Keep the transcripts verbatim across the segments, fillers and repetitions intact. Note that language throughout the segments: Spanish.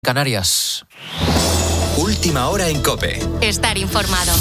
Canarias. Última hora en COPE. Estar informado.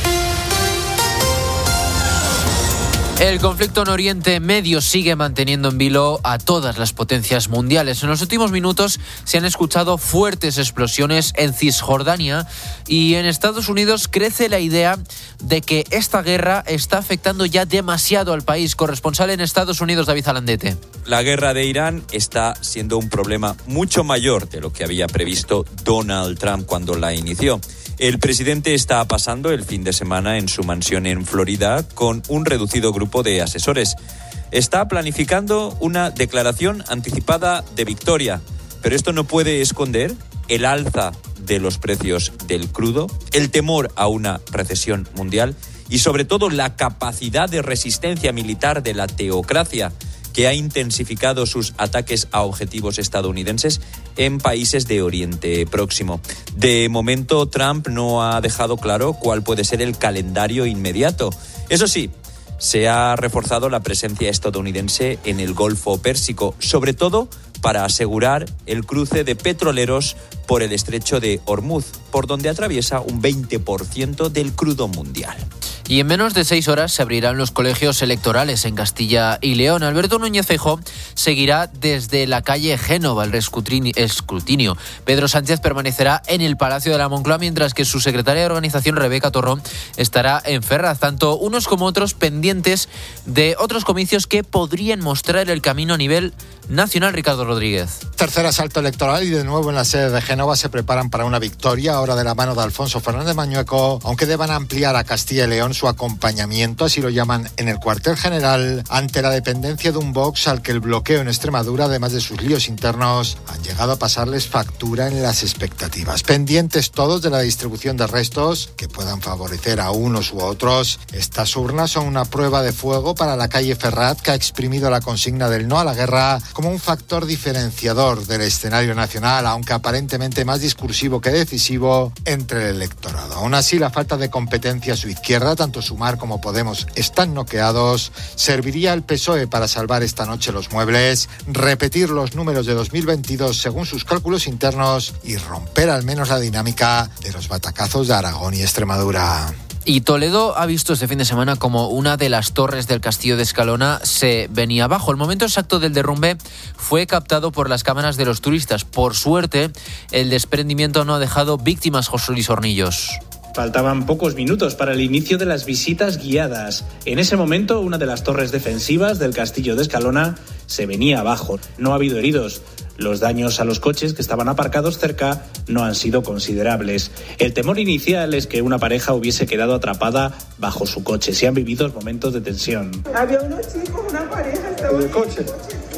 El conflicto en Oriente Medio sigue manteniendo en vilo a todas las potencias mundiales. En los últimos minutos se han escuchado fuertes explosiones en Cisjordania y en Estados Unidos crece la idea de que esta guerra está afectando ya demasiado al país. Corresponsal en Estados Unidos, David Alandete. La guerra de Irán está siendo un problema mucho mayor de lo que había previsto Donald Trump cuando la inició. El presidente está pasando el fin de semana en su mansión en Florida con un reducido grupo de asesores. Está planificando una declaración anticipada de victoria, pero esto no puede esconder el alza de los precios del crudo, el temor a una recesión mundial y sobre todo la capacidad de resistencia militar de la teocracia, que ha intensificado sus ataques a objetivos estadounidenses en países de Oriente Próximo. De momento, Trump no ha dejado claro cuál puede ser el calendario inmediato. Eso sí, se ha reforzado la presencia estadounidense en el Golfo Pérsico, sobre todo para asegurar el cruce de petroleros por el estrecho de Hormuz, por donde atraviesa un veinte por ciento del crudo mundial. Y en menos de seis horas se abrirán los colegios electorales en Castilla y León. Alberto Núñez Feijóo seguirá desde la calle Génova el escrutinio. Pedro Sánchez permanecerá en el Palacio de la Moncloa, mientras que su secretaria de organización, Rebeca Torrón, estará en Ferraz. Tanto unos como otros pendientes de otros comicios que podrían mostrar el camino a nivel nacional. Ricardo Rodríguez. Tercer asalto electoral y de nuevo en la sede de Génova se preparan para una victoria, ahora de la mano de Alfonso Fernández Mañueco, aunque deban ampliar a Castilla y León su acompañamiento, así lo llaman en el cuartel general, ante la dependencia de un Vox al que el bloqueo en Extremadura, además de sus líos internos, han llegado a pasarles factura en las expectativas. Pendientes todos de la distribución de restos que puedan favorecer a unos u otros. Estas urnas son una prueba de fuego para la calle Ferraz, que ha exprimido la consigna del no a la guerra como un factor diferenciador del escenario nacional, aunque aparentemente más discursivo que decisivo entre el electorado. Aún así, la falta de competencia a su izquierda, tanto Sumar como Podemos están noqueados. Serviría al P S O E para salvar esta noche los muebles, repetir los números de dos mil veintidós según sus cálculos internos y romper al menos la dinámica de los batacazos de Aragón y Extremadura. Y Toledo ha visto este fin de semana como una de las torres del castillo de Escalona se venía abajo. El momento exacto del derrumbe fue captado por las cámaras de los turistas. Por suerte, el desprendimiento no ha dejado víctimas. José Luis Hornillos. Faltaban pocos minutos para el inicio de las visitas guiadas. En ese momento, una de las torres defensivas del castillo de Escalona se venía abajo. No ha habido heridos. Los daños a los coches que estaban aparcados cerca no han sido considerables. El temor inicial es que una pareja hubiese quedado atrapada bajo su coche. Se han vivido momentos de tensión. Había unos chicos, una pareja, estaban en el coche.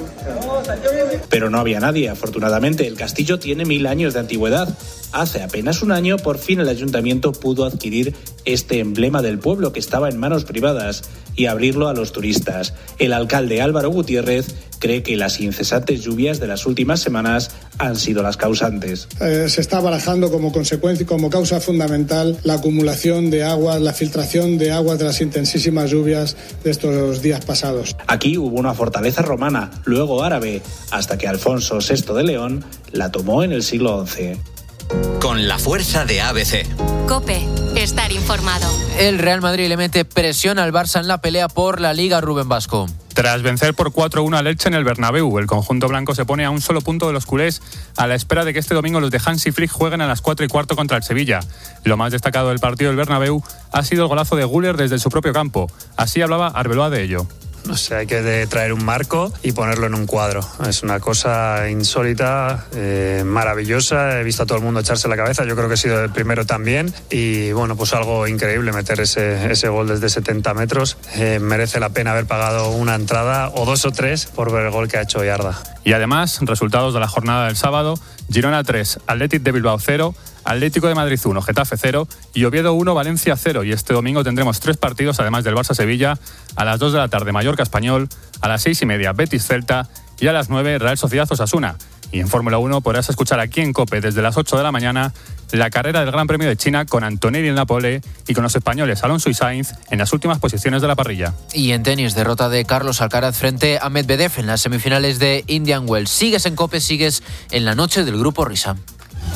Pero no había nadie, afortunadamente. El castillo tiene mil años de antigüedad. Hace apenas un año, por fin el ayuntamiento pudo adquirir este emblema del pueblo que estaba en manos privadas y abrirlo a los turistas. El alcalde Álvaro Gutiérrez cree que las incesantes lluvias de las últimas semanas han sido las causantes. Eh, se está barajando como consecuencia y como causa fundamental la acumulación de agua, la filtración de agua de las intensísimas lluvias de estos días pasados. Aquí hubo una fortaleza romana, luego árabe, hasta que Alfonso sexto de León la tomó en el siglo once. Con la fuerza de A B C. COPE. Estar informado. El Real Madrid le mete presión al Barça en la pelea por la Liga. Rubén Vasco. Tras vencer por cuatro uno al Elche en el Bernabéu, el conjunto blanco se pone a un solo punto de los culés a la espera de que este domingo los de Hansi Flick jueguen a las cuatro y cuarto contra el Sevilla. Lo más destacado del partido del Bernabéu ha sido el golazo de Güler desde su propio campo. Así hablaba Arbeloa de ello. No sé, hay que traer un marco y ponerlo en un cuadro. Es una cosa insólita, eh, maravillosa. He visto a todo el mundo echarse la cabeza. Yo creo que he sido el primero también. Y bueno, pues algo increíble meter ese, ese gol desde setenta metros. Eh, merece la pena haber pagado una entrada o dos o tres por ver el gol que ha hecho Yarda. Y además, resultados de la jornada del sábado: Girona tres, Athletic de Bilbao cero, Atlético de Madrid uno, Getafe cero y Oviedo uno, Valencia cero. Y este domingo tendremos tres partidos, además del Barça-Sevilla, a las dos de la tarde Mallorca-Español, a las seis y media Betis-Celta y a las nueve Real Sociedad-Osasuna. Y en Fórmula uno podrás escuchar aquí en COPE desde las ocho de la mañana la carrera del Gran Premio de China con Antonelli en la pole y con los españoles Alonso y Sainz en las últimas posiciones de la parrilla. Y en tenis, derrota de Carlos Alcaraz frente a Medvedev en las semifinales de Indian Wells. Sigues en COPE, sigues en la noche del Grupo Risa.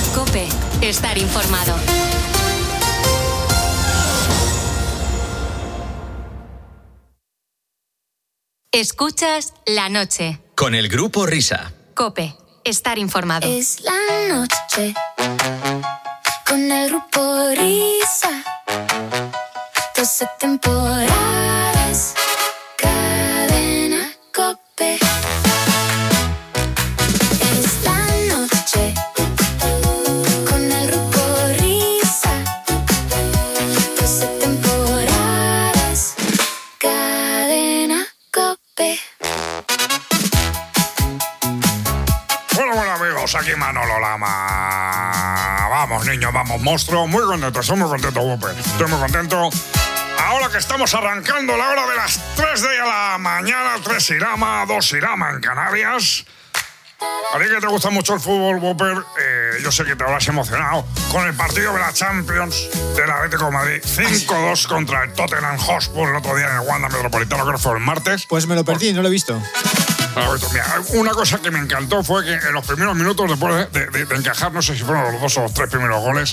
COPE. Estar informado. Escuchas La Noche. Con el Grupo Risa. COPE. Estar informado. Es la noche. Con el Grupo Risa. doce temporadas. Cadena COPE. Es la noche. Con el Grupo Risa. doce temporadas. Cadena COPE. Bueno, bueno amigos, aquí Manolo Lama. Vamos niños, vamos monstruo. Muy contento, estoy muy contento, Whopper. Estoy muy contento. Ahora que estamos arrancando la hora de las tres de la mañana, tres Irama, dos Irama en Canarias. A ti que te gusta mucho el fútbol, Whopper, eh, yo sé que te habrás emocionado con el partido de la Champions del Atlético de Madrid. cinco dos contra el Tottenham Hotspur el otro día en el Wanda Metropolitano, creo que fue el martes. Pues me lo perdí, no lo he visto. Mira, una cosa que me encantó fue que en los primeros minutos, después de, de, de encajar, no sé si fueron los dos o los tres primeros goles,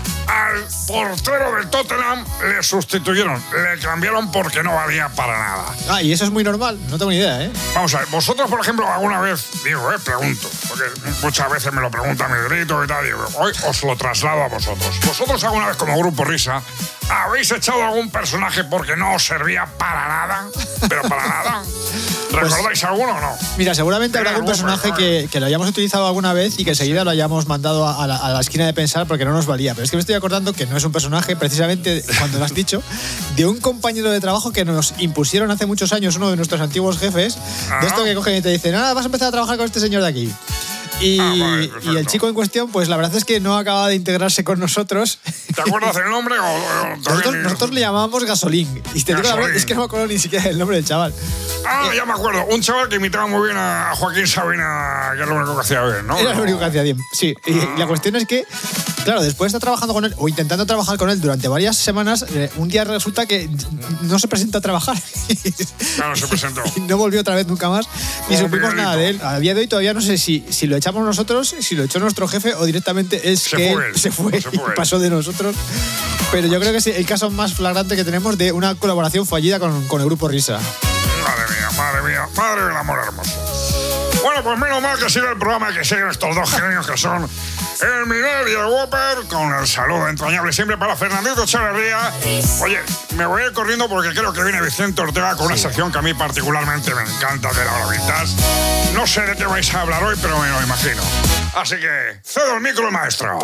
al portero del Tottenham le sustituyeron, le cambiaron porque no valía para nada. Ah, y eso es muy normal, no tengo ni idea, ¿eh? Vamos a ver, vosotros, por ejemplo, alguna vez, digo, eh, pregunto, porque muchas veces me lo preguntan mi grito y tal, digo, hoy os lo traslado a vosotros. ¿Vosotros alguna vez como Grupo Risa habéis echado algún personaje porque no os servía para nada? Pero para nada. ¿Recordáis pues, alguno o no? Mira, seguramente habrá algún personaje que, que lo hayamos utilizado alguna vez y que enseguida lo hayamos mandado a, a, la, a la esquina de pensar porque no nos valía. Pero es que me estoy acordando que no es un personaje, precisamente cuando lo has dicho, de un compañero de trabajo que nos impusieron hace muchos años uno de nuestros antiguos jefes, ¿ah? De esto que cogen y te dicen, ah, vas a empezar a trabajar con este señor de aquí. Y, ah, vale, y el chico en cuestión, pues la verdad es que no acaba de integrarse con nosotros. ¿Te acuerdas del nombre? O, o nosotros, nosotros le llamábamos Gasolín. Y te digo la verdad, es que no me acuerdo ni siquiera del nombre del chaval. Ah, ya me acuerdo. Un chaval que imitaba muy bien a Joaquín Sabina, que era lo único que hacía bien, ¿no? Era lo único que hacía bien, sí. Y ah. la cuestión es que, claro, después de estar trabajando con él, o intentando trabajar con él durante varias semanas, eh, un día resulta que no se presentó a trabajar. Claro, no se presentó. Y no volvió otra vez nunca más. Ni supimos nada de él. A día de hoy todavía no sé si, si lo echamos nosotros, si lo echó nuestro jefe o directamente es se que fue él se fue, se fue y pasó de nosotros. Pero yo creo que es el caso más flagrante que tenemos de una colaboración fallida con, con el Grupo Risa. Madre mía, madre mía, madre del amor hermoso. Bueno, pues menos mal que sigue el programa y que siguen estos dos genios que son el Miguel y el Whopper, con el saludo entrañable siempre para Fernandito Echeverría. Oye, me voy a ir corriendo porque creo que viene Vicente Ortega con una sección que a mí particularmente me encanta, de la hora vintage. No sé de qué vais a hablar hoy, pero me lo imagino. Así que cedo el micro al maestro.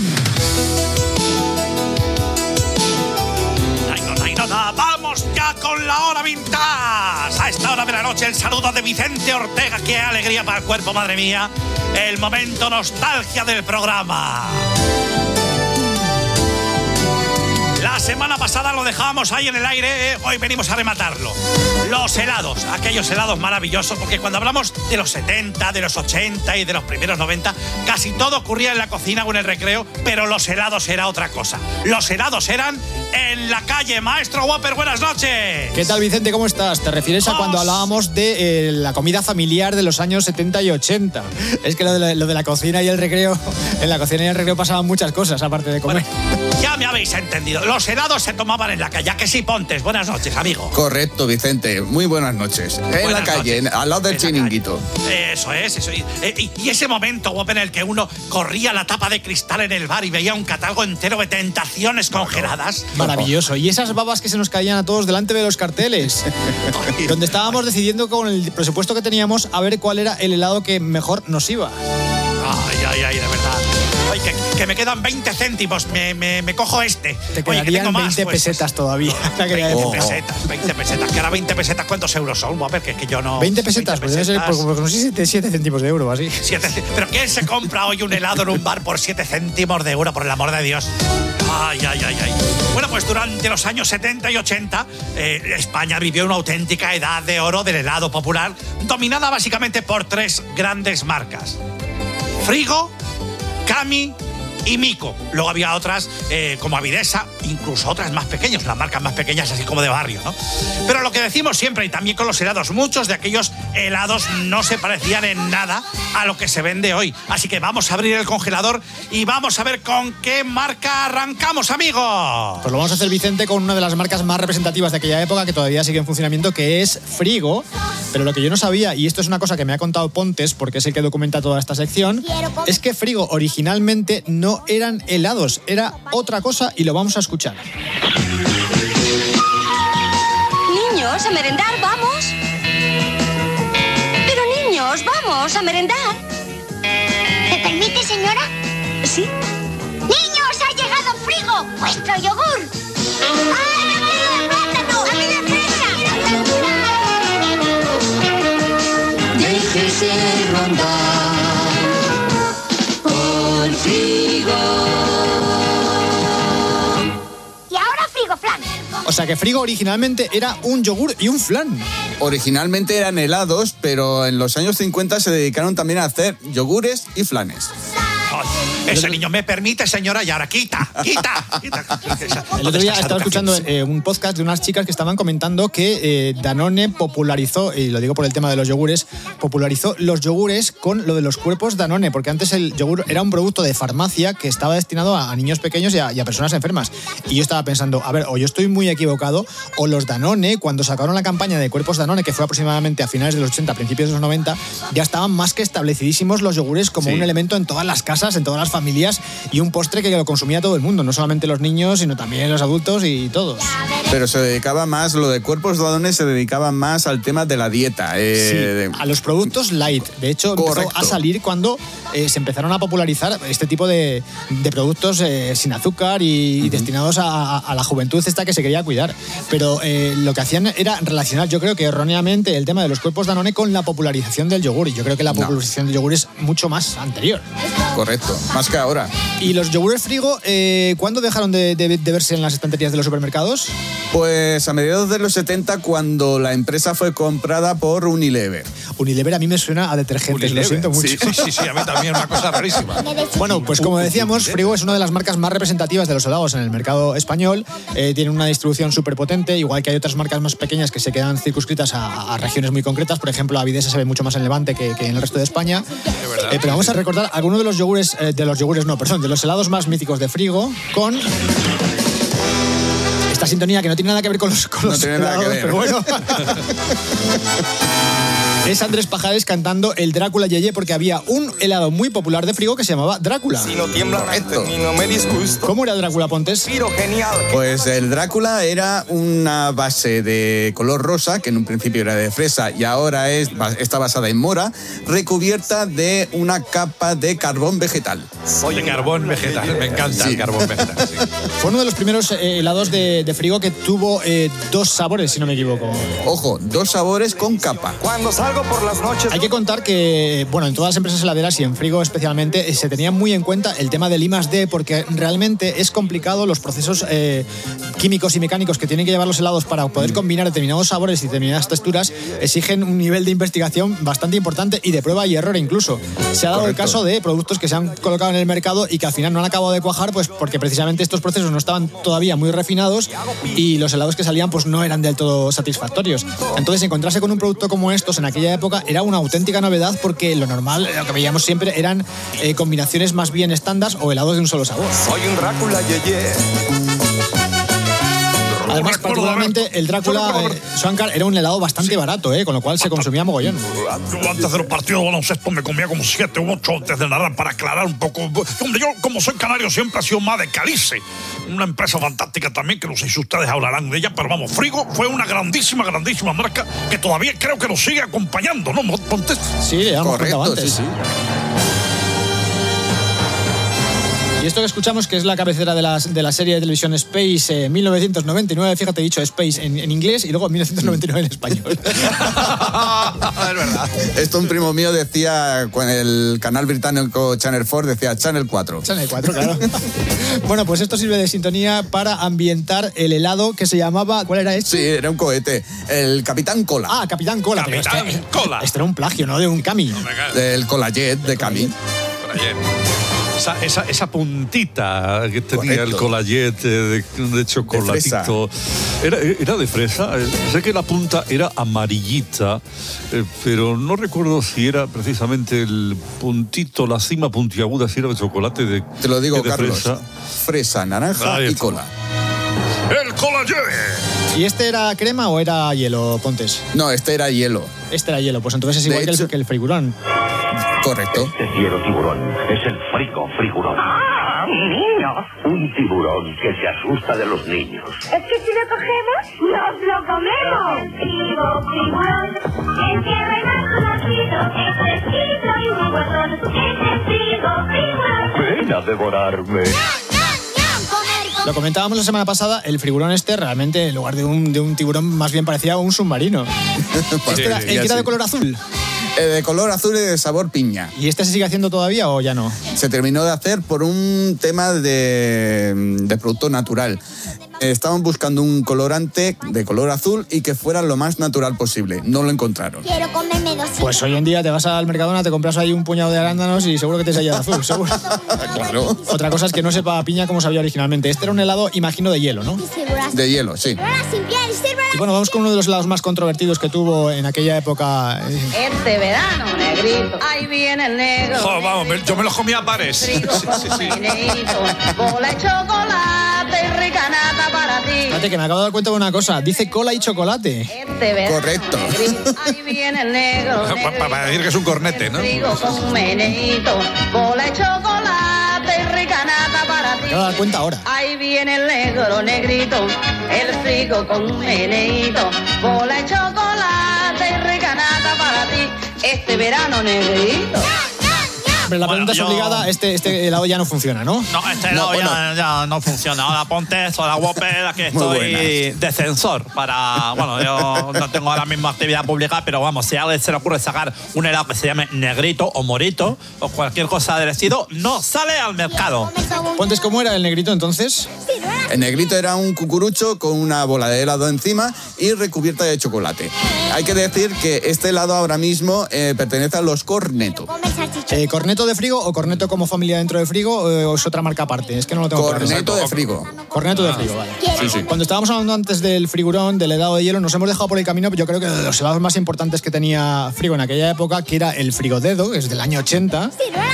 Vamos ya con la hora vintage. A esta hora de la noche el saludo de Vicente Ortega. Qué alegría para el cuerpo, madre mía. El momento nostalgia del programa. La semana pasada lo dejábamos ahí en el aire, eh, hoy venimos a rematarlo. Los helados, aquellos helados maravillosos, porque cuando hablamos de los setenta, de los ochenta y de los primeros noventa, casi todo ocurría en la cocina o en el recreo, pero los helados era otra cosa. Los helados eran en la calle. Maestro Whopper, buenas noches. ¿Qué tal, Vicente? ¿Cómo estás? ¿Te refieres a cuando hablábamos de eh, la comida familiar de los años setenta y ochenta? Es que lo de, la, lo de la cocina y el recreo, en la cocina y el recreo pasaban muchas cosas, aparte de comer. Bueno, ya me habéis entendido. Los helados se tomaban en la calle. ¿A que sí, Pontes? Buenas noches, amigo. Correcto, Vicente. Muy buenas noches. En buenas la calle, en, al lado del chiringuito. Eso es, eso. Y, y, y ese momento, Whopper, en el que uno corría la tapa de cristal en el bar y veía un catálogo entero de tentaciones congeladas. Maravilloso. Y esas babas que se nos caían a todos delante de los carteles. Donde estábamos decidiendo con el presupuesto que teníamos a ver cuál era el helado que mejor nos iba. Ay, ay, ay, de verdad. Ay, que, que me quedan veinte céntimos, me, me, me cojo este. Te quedarían Oye, que tengo más, veinte pues, pesetas todavía. veinte oh. pesetas, veinte pesetas. Que ahora veinte pesetas, ¿cuántos euros son? A ver, que, que yo no... veinte pesetas, pues debe ser, porque no sé si siete céntimos de euro, así. siete, pero ¿quién se compra hoy un helado en un bar por siete céntimos de euro, por el amor de Dios? Ay, ay, ay, ay. Bueno, pues durante los años setenta y ochenta, eh, España vivió una auténtica edad de oro del helado popular, dominada básicamente por tres grandes marcas: Frigo, Cami y Mico. Luego había otras eh, como Avidesa, incluso otras más pequeñas, las marcas más pequeñas así como de barrio, ¿no? Pero lo que decimos siempre, y también con los helados, muchos de aquellos helados no se parecían en nada a lo que se vende hoy. Así que vamos a abrir el congelador y vamos a ver con qué marca arrancamos, amigos. Pues lo vamos a hacer, Vicente, con una de las marcas más representativas de aquella época que todavía sigue en funcionamiento, que es Frigo. Pero lo que yo no sabía, y esto es una cosa que me ha contado Pontes, porque es el que documenta toda esta sección, es que Frigo originalmente no eran helados, era otra cosa, y lo vamos a escuchar. Niños, a merendar, vamos. Pero niños, vamos a merendar. ¿Me permite, señora? Sí. ¡Niños, ha llegado Frigo! ¡Vuestro yogur! ¡Ay, a mí el plátano! ¡A mí la fresa! Déjese rondar por Frigo. Y ahora Frigo Flan. O sea que Frigo originalmente era un yogur y un flan. Originalmente eran helados, pero en los años cincuenta se dedicaron también a hacer yogures y flanes. Ay, ese niño me permite, señora, y ahora quita, quita, quita. El otro día estaba escuchando eh, un podcast de unas chicas que estaban comentando que eh, Danone popularizó, y lo digo por el tema de los yogures, popularizó los yogures con lo de los cuerpos Danone, porque antes el yogur era un producto de farmacia que estaba destinado a, a niños pequeños y a, y a personas enfermas. Y yo estaba pensando, a ver, o yo estoy muy equivocado, o los Danone, cuando sacaron la campaña de cuerpos Danone, que fue aproximadamente a finales de los ochenta, principios de los noventa, ya estaban más que establecidísimos los yogures como sí. un elemento en todas las casas, en todas las familias, y un postre que lo consumía todo el mundo, no solamente los niños, sino también los adultos y todos. Pero se dedicaba más, lo de cuerpos Danone se dedicaba más al tema de la dieta. Eh, sí, a los productos light. De hecho, correcto. empezó a salir cuando eh, se empezaron a popularizar este tipo de, de productos eh, sin azúcar y, uh-huh. y destinados a, a la juventud esta que se quería cuidar. Pero eh, lo que hacían era relacionar, yo creo que erróneamente, el tema de los cuerpos Danone con la popularización del yogur. Y yo creo que la popularización no. del yogur es mucho más anterior. Correcto, más que ahora. ¿Y los yogures Frigo, eh, cuándo dejaron de, de, de verse en las estanterías de los supermercados? Pues a mediados de los setenta, cuando la empresa fue comprada por Unilever. Unilever a mí me suena a detergentes, Unilever. Lo siento mucho. Sí, sí, sí, sí, a mí también, una cosa rarísima. Bueno, pues como decíamos, Frigo es una de las marcas más representativas de los helados en el mercado español. Eh, tiene una distribución súper potente, igual que hay otras marcas más pequeñas que se quedan circunscritas a, a regiones muy concretas. Por ejemplo, Avidesa se ve mucho más en Levante que, que en el resto de España. Eh, pero vamos a recordar algunos de los yogures, eh, de los yogures no, perdón, de los helados más míticos de Frigo con esta sintonía que no tiene nada que ver con los, con no los tiene helados, nada que ver. pero bueno. Es Andrés Pajares cantando el Drácula Yeye, porque había un helado muy popular de Frigo que se llamaba Drácula. Si no tiembla esto, ni no me disgusto. ¿Cómo era el Drácula, Pontes? Genial. Pues el Drácula era una base de color rosa, que en un principio era de fresa y ahora es, está basada en mora, recubierta de una capa de carbón vegetal. Oye, carbón vegetal, me encanta sí. el carbón vegetal. Sí. Fue uno de los primeros eh, helados de, de Frigo que tuvo eh, dos sabores, si no me equivoco. Ojo, dos sabores con capa. Cuando salgo por las noches... Hay que contar que, bueno, en todas las empresas heladeras y en Frigo especialmente, se tenía muy en cuenta el tema del I más D, porque realmente es complicado los procesos eh, químicos y mecánicos que tienen que llevar los helados para poder combinar determinados sabores y determinadas texturas, exigen un nivel de investigación bastante importante y de prueba y error incluso. Se ha dado Correcto. el caso de productos que se han colocado en el mercado y que al final no han acabado de cuajar, pues porque precisamente estos procesos no estaban todavía muy refinados y los helados que salían pues no eran del todo satisfactorios. Entonces, encontrarse con un producto como estos en aquella época era una auténtica novedad, porque lo normal, lo que veíamos siempre, eran eh, combinaciones más bien estándar o helados de un solo sabor. Soy un Drácula, ye, ye. Además, particularmente, el Drácula eh, Swankar era un helado bastante sí. barato, eh, con lo cual se consumía mogollón. Yo antes de los partidos de baloncesto me comía como siete u ocho antes de narrar, para aclarar un poco. Yo, como soy canario, siempre ha sido más de Calice, una empresa fantástica también, que no sé si ustedes hablarán de ella, pero vamos, Frigo fue una grandísima, grandísima marca que todavía creo que nos sigue acompañando, ¿no? Pontes. Sí, le hemos contado antes. Sí, sí. Y esto que escuchamos, que es la cabecera de la, de la serie de televisión Space, eh, mil novecientos noventa y nueve, fíjate, he dicho Space en, en inglés y luego mil novecientos noventa y nueve en español. Es verdad. Esto un primo mío decía, con el canal británico Channel cuatro, decía Channel cuatro. Channel cuatro, claro. Bueno, pues esto sirve de sintonía para ambientar el helado que se llamaba... ¿Cuál era este? Sí, era un cohete. El Capitán Cola. Ah, Capitán Cola. Capitán este, Cola. Este era un plagio, ¿no? De un Cami. Del Cola Jet, de Cami. Cola Jet. Esa, esa, esa puntita que tenía Correcto. el colayet de, de chocolatito. De Era, era de fresa. Eh, Sé que la punta era amarillita, eh, pero no recuerdo si era precisamente el puntito, la cima puntiaguda, si era de chocolate de Te lo digo, de Carlos. Fresa. Fresa, naranja Ahí y está. cola. ¡El colayet! ¿Y este era crema o era hielo, Pontes? No, este era hielo. Este era hielo, pues entonces es De igual que el, hecho- que el frigurón. Correcto. Este fiero tiburón es el frigo frigurón. ¡Ah, niños! Un tiburón que se asusta de los niños. Es que si lo cogemos, nos lo comemos. Frigo, frigurón, el tierra y más conocido, es fresquito y muy guardón. Es el frigo, frigurón. Ven a devorarme. Lo comentábamos la semana pasada, el frigurón este realmente en lugar de un, de un tiburón más bien parecía un submarino. Este era, el que era de color azul. Eh, de color azul y de sabor piña. ¿Y este se sigue haciendo todavía o ya no? Se terminó de hacer por un tema de, de producto natural. Estaban buscando un colorante de color azul y que fuera lo más natural posible. No lo encontraron. Quiero comerme dos. Pues hoy en día te vas al Mercadona, te compras ahí un puñado de arándanos y seguro que te sale de azul, seguro. Claro. Otra cosa es que no sepa a piña como sabía originalmente. Este era un helado, imagino, de hielo, ¿no? De hielo, sí. Y bueno, vamos con uno de los helados más controvertidos que tuvo en aquella época. Este verano, negrito. Ahí viene el negro. Jo, vamos, me- yo me los comía a pares. Frigo con meneíto, bola de chocolate y rica nata para ti. Fíjate que me acabo de dar cuenta de una cosa. Dice cola y chocolate. Este verano, Correcto. negrito. Ahí viene el negro. Pa- pa- Para decir que es un cornete, ¿no? Frigo con meneíto, bola de chocolate y rica nata para ti. Me acabo de dar cuenta ahora. Ahí viene el negro, negrito. El frigo con meneíto, bola de chocolate y rica nata para ti. Este verano, negrito. Hombre, la Bueno, pregunta yo- es obligada. Este, este helado ya no funciona, ¿no? No, este helado bueno. ya, ya no funciona. Ahora ponte eso, la Whopper, aquí Muy estoy de censor para... Bueno, yo no tengo ahora mismo actividad pública, pero vamos, si a alguien se le ocurre sacar un helado que se llame negrito o morito o cualquier cosa del estilo, no sale al mercado. Pontes, ¿cómo era el negrito entonces? El negrito era un cucurucho con una bola de helado encima y recubierta de chocolate. Hay que decir que este helado ahora mismo eh, pertenece a los Cornetto. Eh, ¿Corneto de frigo o corneto como familia dentro de frigo eh, o es otra marca aparte? Es que no lo tengo claro. Corneto de frigo. Corneto de frigo, vale. Sí, sí. Cuando estábamos hablando antes del frigurón, del helado de hielo, nos hemos dejado por el camino, yo creo que de los helados más importantes que tenía frigo en aquella época, que era el frigodedo, que es del año ochenta,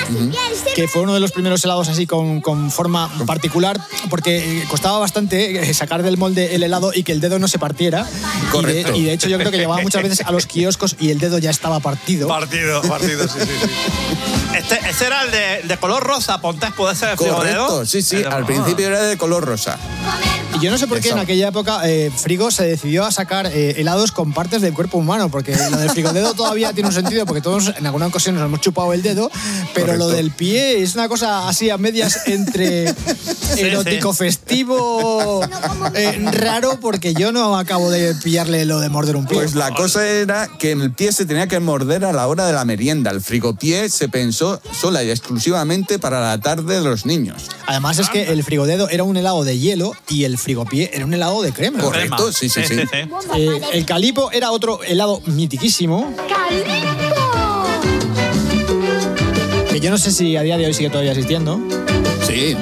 que fue uno de los primeros helados así con, con forma particular, porque eh, costaba bastante eh, sacar del molde el helado y que el dedo no se partiera. Correcto. Y de, y de hecho yo creo que llevaba muchas veces a los kioscos y el dedo ya estaba partido. Partido, partido, sí, sí, sí. Este, este era el de, de color rosa, Pontes, puede ser el frigodedo. Correcto, sí, sí. El de- Al principio era de color rosa. Y yo no sé por qué Eso. en aquella época eh, Frigo se decidió a sacar eh, helados con partes del cuerpo humano, porque lo del frigodedo todavía tiene un sentido, porque todos en alguna ocasión nos hemos chupado el dedo, pero Correcto. lo del pie es una cosa así a medias entre erótico festivo eh, raro, porque yo no acabo de pillarle lo de morder un pie. Pues la cosa era que el pie se tenía que morder a la hora de la merienda. El frigopié se pensó sola y exclusivamente para la tarde de los niños. Además es que el frigodedo era un helado de hielo y el frigopié era un helado de crema. Correcto, sí, sí, sí. Eh, el calipo era otro helado mitiquísimo, que yo no sé si a día de hoy sigue todavía existiendo. Sí.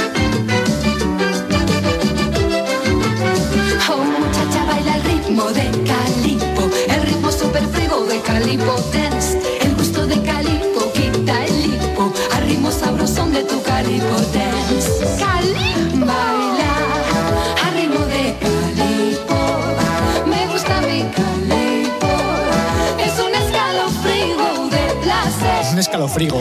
Oh, muchacha, baila el ritmo de Calipo, el ritmo super frigo de Calipo Dance. El gusto de Calipo quita el lipo, al ritmo sabrosón de tu Calipo Dance. Calipo. Baila al ritmo de Calipo, me gusta mi Calipo, es un escalofrigo de placer. Un escalofrigo.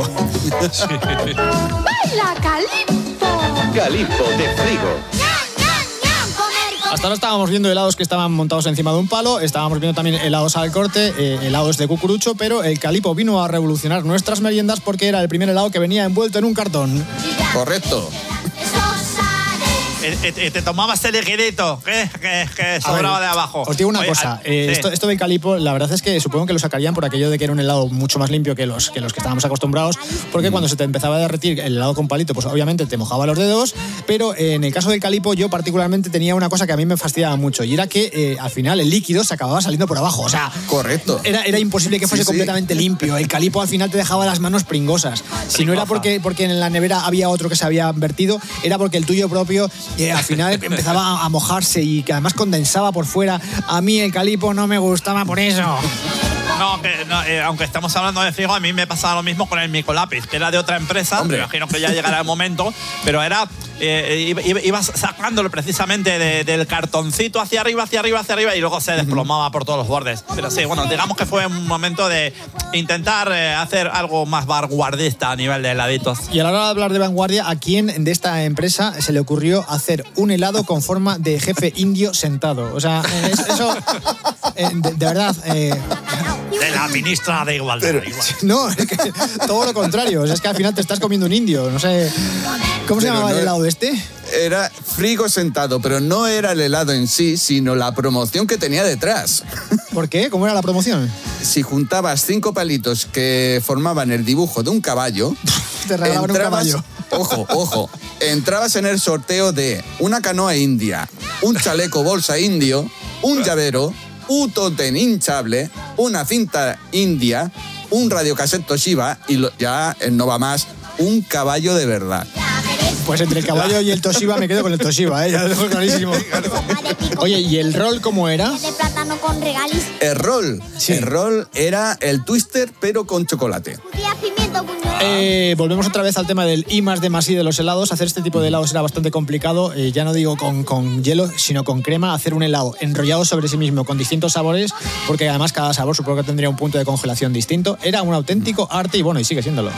Baila Calipo. Calipo de frigo. Hasta ahora estábamos viendo helados que estaban montados encima de un palo, estábamos viendo también helados al corte, eh, helados de cucurucho, pero el calipo vino a revolucionar nuestras meriendas porque era el primer helado que venía envuelto en un cartón. Correcto. eh, eh, te tomabas el liquidito que, que, que sobraba de abajo. Os digo una Oye, cosa, al- eh, sí. esto, esto del calipo, la verdad es que supongo que lo sacarían por aquello de que era un helado mucho más limpio que los que, los que estábamos acostumbrados, porque cuando se te empezaba a derretir el helado con palito, pues obviamente te mojaba los dedos, pero eh, en el caso del calipo yo particularmente tenía una cosa que a mí me fastidiaba mucho, y era que eh, al final el líquido se acababa saliendo por abajo, o sea, correcto. Era, era imposible que fuese Sí, sí. completamente limpio, el calipo al final te dejaba las manos pringosas, si no era porque, porque en la nevera había otro que se había vertido, era porque el tuyo propio eh, al final empezaba a mojarse y que además condensaba por fuera. A mí el calipo no me gustaba por eso. No, que, no, eh, aunque estamos hablando de frigo, a mí me pasaba lo mismo con el Micolápiz, que era de otra empresa. Me imagino que ya llegará el momento, pero era. Eh, iba- ibas sacándolo precisamente de- del cartoncito hacia arriba, hacia arriba, hacia arriba y luego se desplomaba por todos los bordes. Pero sí, bueno, digamos que fue un momento de intentar eh, hacer algo más vanguardista a nivel de heladitos. Y a la hora de hablar de vanguardia, ¿a quién de esta empresa se le ocurrió hacer un helado con forma de jefe indio sentado? O sea, eh, es- eso, eh, de, de verdad... eh, De la ministra de Igualdad. igual. no, es que todo lo contrario. O sea, es que al final te estás comiendo un indio. No sé... ¿Cómo se Pero llamaba no el era- helado este? Era frigo sentado, pero no era el helado en sí, sino la promoción que tenía detrás. ¿Por qué? ¿Cómo era la promoción? Si juntabas cinco palitos que formaban el dibujo de un caballo, Te regalaban un caballo. ojo, ojo, entrabas en el sorteo de una canoa india, un chaleco bolsa indio, un llavero, un tótem hinchable, una cinta india, un radiocassette Toshiba y lo- ya eh, no va más, un caballo de verdad. Pues entre el caballo y el Toshiba me quedo con el Toshiba, ¿eh? Ya lo dejo clarísimo. Oye, ¿y el rol cómo era? De plátano con regaliz. El rol, el rol era el twister pero con chocolate. Pimiento, buñuelos. Eh, volvemos otra vez al tema del I más D más I de los helados. Hacer este tipo de helados era bastante complicado. Eh, ya no digo con, con hielo, sino con crema. Hacer un helado enrollado sobre sí mismo con distintos sabores, porque además cada sabor supongo que tendría un punto de congelación distinto. Era un auténtico arte y bueno, y sigue siéndolo.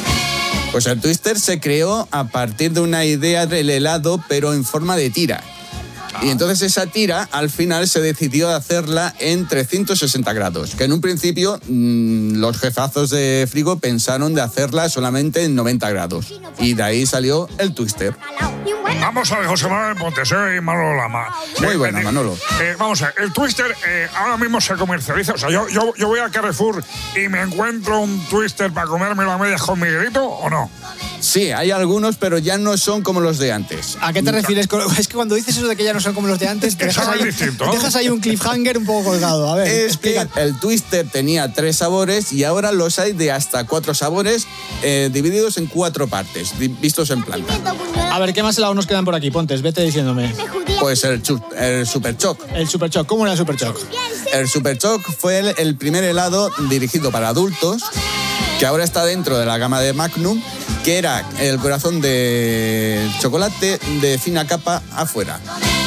Pues el twister se creó a partir de una idea del helado, pero en forma de tira. Y entonces esa tira, al final, se decidió hacerla en trescientos sesenta grados, que en un principio mmm, los jefazos de frigo pensaron de hacerla solamente en noventa grados. Y de ahí salió el twister. Vamos a ver, José Manuel Pontes, soy Manolo Lama. Muy Eh, buena, eh, Manolo. eh, vamos a ver, el twister eh, ahora mismo se comercializa. O sea, yo, yo, yo voy a Carrefour y me encuentro un twister para comérmelo a medias con Miguelito, ¿o no? Sí, hay algunos, pero ya no son como los de antes. ¿A qué te refieres? con- Es que cuando dices eso de que ya no son como los de antes, te Que dejas saben ahí, distinto, ¿no? dejas ahí un cliffhanger un poco colgado. A ver, Es explica. que el twister tenía tres sabores y ahora los hay de hasta cuatro sabores eh, divididos en cuatro partes, di- vistos en planta. A ver, ¿qué más helados nos quedan por aquí? Pontes, vete diciéndome. Pues el, chu- el Super Choc. El Super Choc, ¿cómo era el Super Choc? El Super Choc fue el, el primer helado dirigido para adultos, que ahora está dentro de la gama de Magnum, que era el corazón de chocolate de fina capa afuera.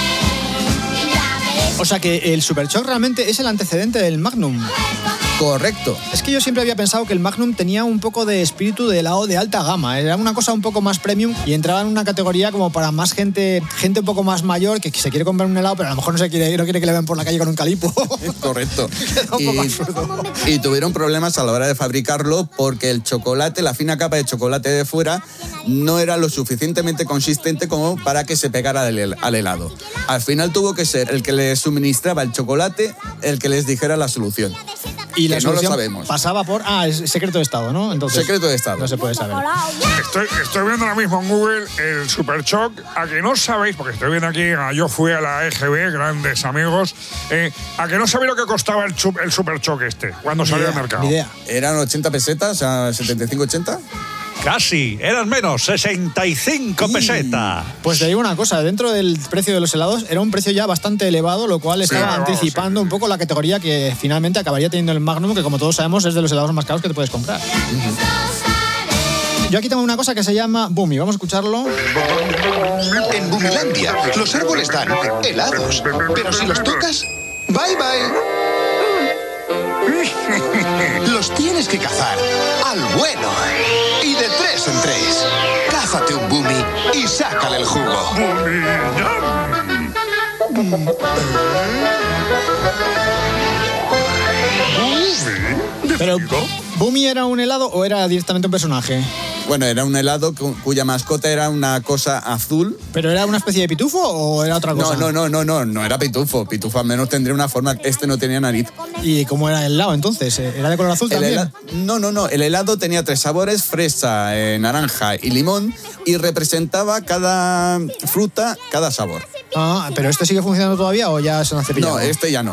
O sea que el Super Choc realmente es el antecedente del Magnum. Correcto. Es que yo siempre había pensado que el Magnum tenía un poco de espíritu de helado de alta gama. Era una cosa un poco más premium y entraba en una categoría como para más gente, gente un poco más mayor que se quiere comprar un helado, pero a lo mejor no se quiere, no quiere que le vean por la calle con un calipo. Correcto. un poco absurdo. Y tuvieron problemas a la hora de fabricarlo porque el chocolate, la fina capa de chocolate de fuera, no era lo suficientemente consistente como para que se pegara al hel- al helado. Al final tuvo que ser el que les suministraba el chocolate el que les dijera la solución. Y la Que no lo solución sabemos. pasaba por... Ah, es secreto de Estado, ¿no? Entonces, Secreto de Estado. No se puede saber. Estoy, estoy viendo ahora mismo en Google el Super Choc. A que no sabéis, porque estoy viendo aquí, a- yo fui a la E G B, grandes amigos. eh, a que no sabéis lo que costaba el, chu- el Super Choc este, cuando salió al mercado. ¿Eran ochenta pesetas, o sea, setenta y cinco ochenta? Casi, eran menos, sesenta y cinco pesetas. Pues te digo una cosa, dentro del precio de los helados era un precio ya bastante elevado, lo cual Sí, estaba elevado, anticipando un poco la categoría que finalmente acabaría teniendo el Magnum, que como todos sabemos es de los helados más caros que te puedes comprar. Yo aquí tengo una cosa que se llama Boomy, vamos a escucharlo. En Bumilandia, los árboles dan helados, pero si los tocas, bye bye. Los tienes que cazar al bueno y de tres en tres. Cázate un Bumi y sácale el jugo. Pero, ¿Boomy era un helado o era directamente un personaje? Bueno, era un helado cu- cuya mascota era una cosa azul. ¿Pero era una especie de pitufo o era otra cosa? No, no, no, no, no, no era pitufo. Pitufo al menos tendría una forma, este no tenía nariz. ¿Y cómo era el helado entonces? ¿Era de color azul El también? hela- No, no, no. El helado tenía tres sabores: fresa, eh, naranja y limón, y representaba cada fruta, cada sabor. Ah, ¿pero este sigue funcionando todavía o ya se han cepillado? No, este ya no.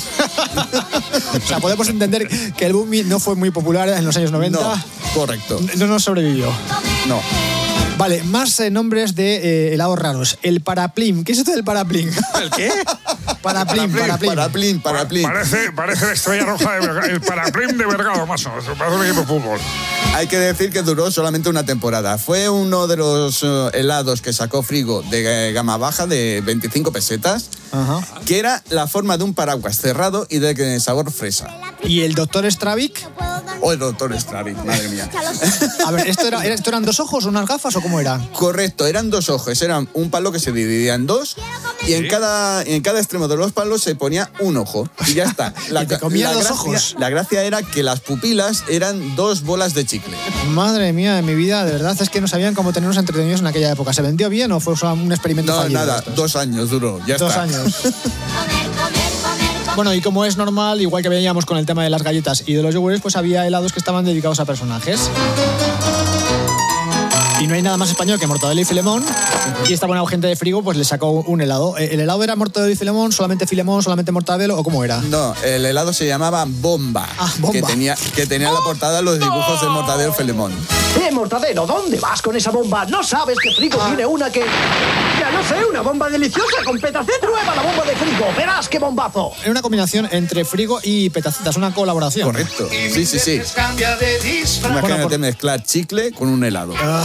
O sea, podemos entender que el Bumi no fue muy popular en los años noventa. No, correcto. No nos sobrevivió. No. Vale, más eh, nombres de eh, helados raros. El Paraplim. ¿Qué es esto del Paraplim? ¿El qué? Paraplim, Paraplim. Paraplim, Paraplim. Parece, parece la estrella roja de Vergado, el Paraplim de Vergado, más o menos. Parece un equipo de fútbol. Hay que decir que duró solamente una temporada. Fue uno de los uh, helados que sacó Frigo de eh, gama baja de veinticinco pesetas, Ajá. que era la forma de un paraguas cerrado y de eh, sabor fresa. ¿Y el doctor Stravik? O el doctor Stravik, madre mía. A ver, ¿esto, era, ¿esto eran dos ojos, unas gafas o cómo era? Correcto, eran dos ojos, eran un palo que se dividía en dos y en cada, en cada extremo de los palos se ponía un ojo y ya está. La, ¿Y te comía la dos gracia, ojos? La gracia era que las pupilas eran dos bolas de chicle. Madre mía, de mi vida, de verdad es que no sabían cómo tenernos entretenidos en aquella época. ¿Se vendió bien o fue solo un experimento No, fallido? nada, estos? dos años duró, ya Dos está. años. Bueno, y como es normal, igual que veíamos con el tema de las galletas y de los yogures, pues había helados que estaban dedicados a personajes. Y no hay nada más español que Mortadelo y Filemón. Y esta buena gente de Frigo pues le sacó un helado. ¿El helado era Mortadelo y Filemón, solamente Filemón, solamente Mortadelo o cómo era? No, el helado se llamaba Bomba, Ah, Bomba. Que, tenía, que tenía en la portada los dibujos de Mortadelo y Filemón. Eh, Mortadelo, ¿dónde vas con esa bomba? ¿No sabes que Frigo tiene una que... Ya no sé, una bomba deliciosa con Petaceta? Prueba la bomba de Frigo, verás qué bombazo. Era una combinación entre Frigo y Petacetas, una colaboración. Correcto, sí, sí, sí. Imagínate mezclar chicle con un helado. Ah.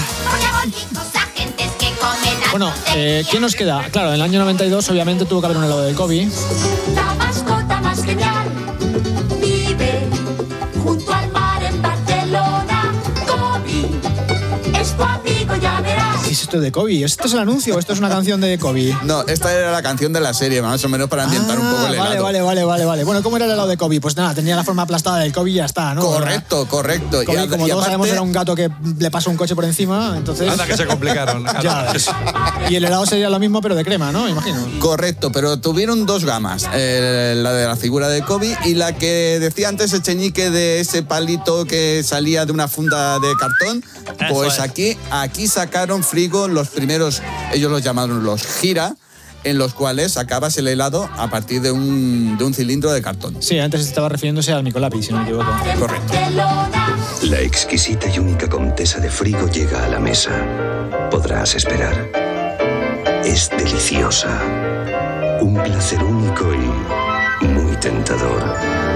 Bueno, eh, ¿quién nos queda? Claro, en el año noventa y dos obviamente tuvo que haber un helado del Kobe. La mascota más genial vive junto al mar en Barcelona. Kobe es tu amigo, ya verás. ¿Qué es esto de Kobe? ¿Esto es el anuncio o esto es una canción de Kobe? No, esta era la canción de la serie, más o menos para ambientar un poco el helado. Vale, vale, vale, vale, vale. Bueno, ¿cómo era el helado de Kobe? Pues nada, tenía la forma aplastada del Kobe y ya está, ¿no? Correcto, correcto. Kobe, Y, como y todos aparte- sabemos, era un gato que le pasó un coche por encima, entonces... Anda que se complicaron. Ya. Y el helado sería lo mismo, pero de crema, ¿no? Imagino. Correcto, pero tuvieron dos gamas, eh, la de la figura de Kobe y la que decía antes Echeñique de ese palito que salía de una funda de cartón. Eso Pues es. aquí, aquí sacaron Frigo los primeros, ellos los llamaron los gira, en los cuales sacabas el helado a partir de un, de un cilindro de cartón. Sí, antes estaba refiriéndose al Micolapi, si no me equivoco. Correcto. La exquisita y única Comtesa de Frigo llega a la mesa. Podrás esperar. Es deliciosa. Un placer único y muy tentador.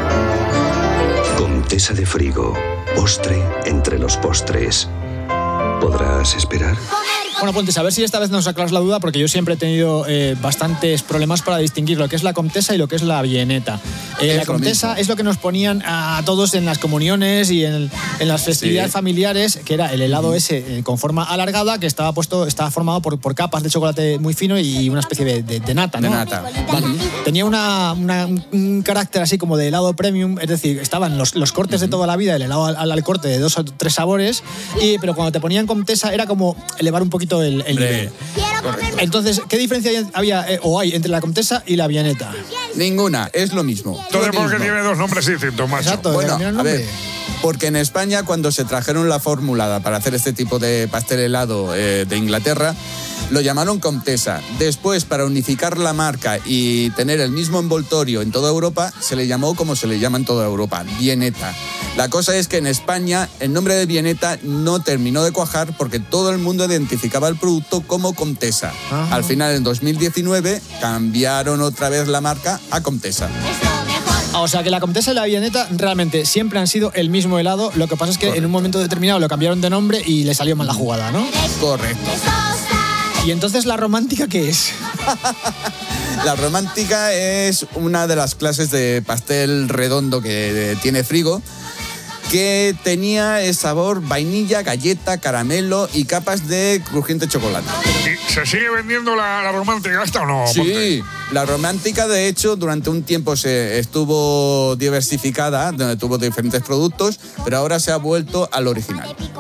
Comtesa de Frigo. Postre entre los postres. ¿Podrás esperar? Bueno, Pontes, a ver si esta vez nos aclaras la duda, porque yo siempre he tenido eh, bastantes problemas para distinguir lo que es la Comtesa y lo que es la Vieneta. Eh, Es la lo Comtesa mismo. es lo que nos ponían a todos en las comuniones y en, en las festividades Sí. familiares, que era el helado ese eh, con forma alargada, que estaba puesto, estaba formado por, por capas de chocolate muy fino y una especie de, de- de nata, ¿no? De nata. Vale. Tenía una, una- un, un carácter así como de helado premium, es decir, estaban los, los cortes de toda la vida, el helado al, al- al corte de dos o tres sabores, y, pero cuando te ponían Comtesa era como elevar un poquito el, el Hombre, nivel. Entonces, ¿qué diferencia había eh, o hay entre la Comtesa y la Vieneta? Ninguna, es lo mismo. Entonces, Lo ¿por qué mismo. tiene dos nombres distintos, macho? Exacto, Bueno, mira el a nombre. ver, porque en España cuando se trajeron la fórmula para hacer este tipo de pastel helado eh, de Inglaterra, lo llamaron Comtesa. Después, para unificar la marca y tener el mismo envoltorio en toda Europa, se le llamó como se le llama en toda Europa, Vieneta. La cosa es que en España el nombre de Vieneta no terminó de cuajar porque todo el mundo identificaba el producto como Comtesa. Ajá. Al final, en dos mil diecinueve, cambiaron otra vez la marca a Comtesa. O sea que la Comtesa y la Vieneta realmente siempre han sido el mismo helado, lo que pasa es que en un momento determinado lo cambiaron de nombre y le salió mal la jugada, ¿no? Correcto. Y entonces la romántica, ¿qué es? La romántica es una de las clases de pastel redondo que tiene Frigo, que tenía el sabor vainilla, galleta, caramelo y capas de crujiente chocolate. ¿Y se sigue vendiendo la, la romántica esta o no? Ponte? Sí, la romántica de hecho durante un tiempo se estuvo diversificada, donde tuvo diferentes productos, pero ahora se ha vuelto al original.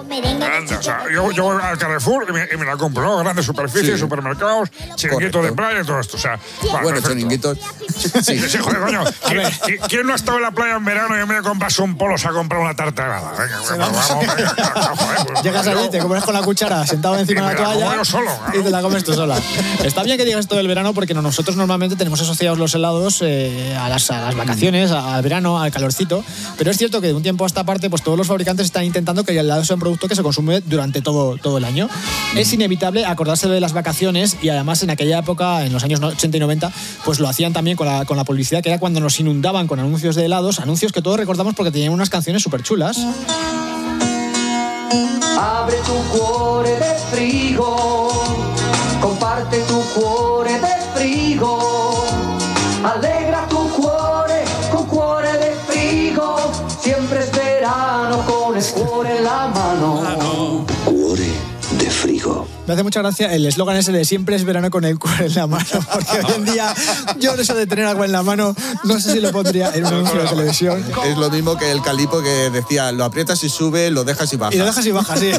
Anda, o sea, yo, yo voy al Carrefour y me, y me la compro, ¿no? Grandes superficies, Sí. supermercados, chiringuitos de playa y todo esto. O sea, vale, Bueno, perfecto. chiringuitos. Sí, sí, joder, coño. ¿Quién, quién- quién no ha estado en la playa en verano y en vez de comprarse un polo se ha comprado una tarta helada? Venga, vamos, vamos, venga, joder, pues, Llegas allí, te comes con la cuchara sentado encima de la me la como toalla yo solo, y te la comes tú sola. Está bien que digas esto del verano porque nosotros normalmente tenemos asociados los helados eh, a, las, a las vacaciones, a- al verano, al calorcito, pero es cierto que de un tiempo a esta parte pues todos los fabricantes están intentando que el helado sea un producto que se consume durante todo, todo el año. Es inevitable acordarse de las vacaciones y además en aquella época, en los años ochenta y noventa, pues lo hacían también con la, con la publicidad, que era cuando nos inundaban con anuncios de helados, anuncios que todos recordamos porque tenían unas canciones súper chulas. Abre tu cuore de frigo, comparte tu cuore de frigo, alegra tu cuore con cuore de frigo, siempre es verano con el cuore en la mano. Cuore de frigo. Me hace mucha gracia el eslogan ese de siempre es verano con el cuore en la mano, porque hoy en día yo eso de tener agua en la mano no sé si lo pondría en un anuncio de televisión. Es lo mismo que el calipo que decía, lo aprietas y sube, lo dejas y baja. Y lo dejas y bajas, sí.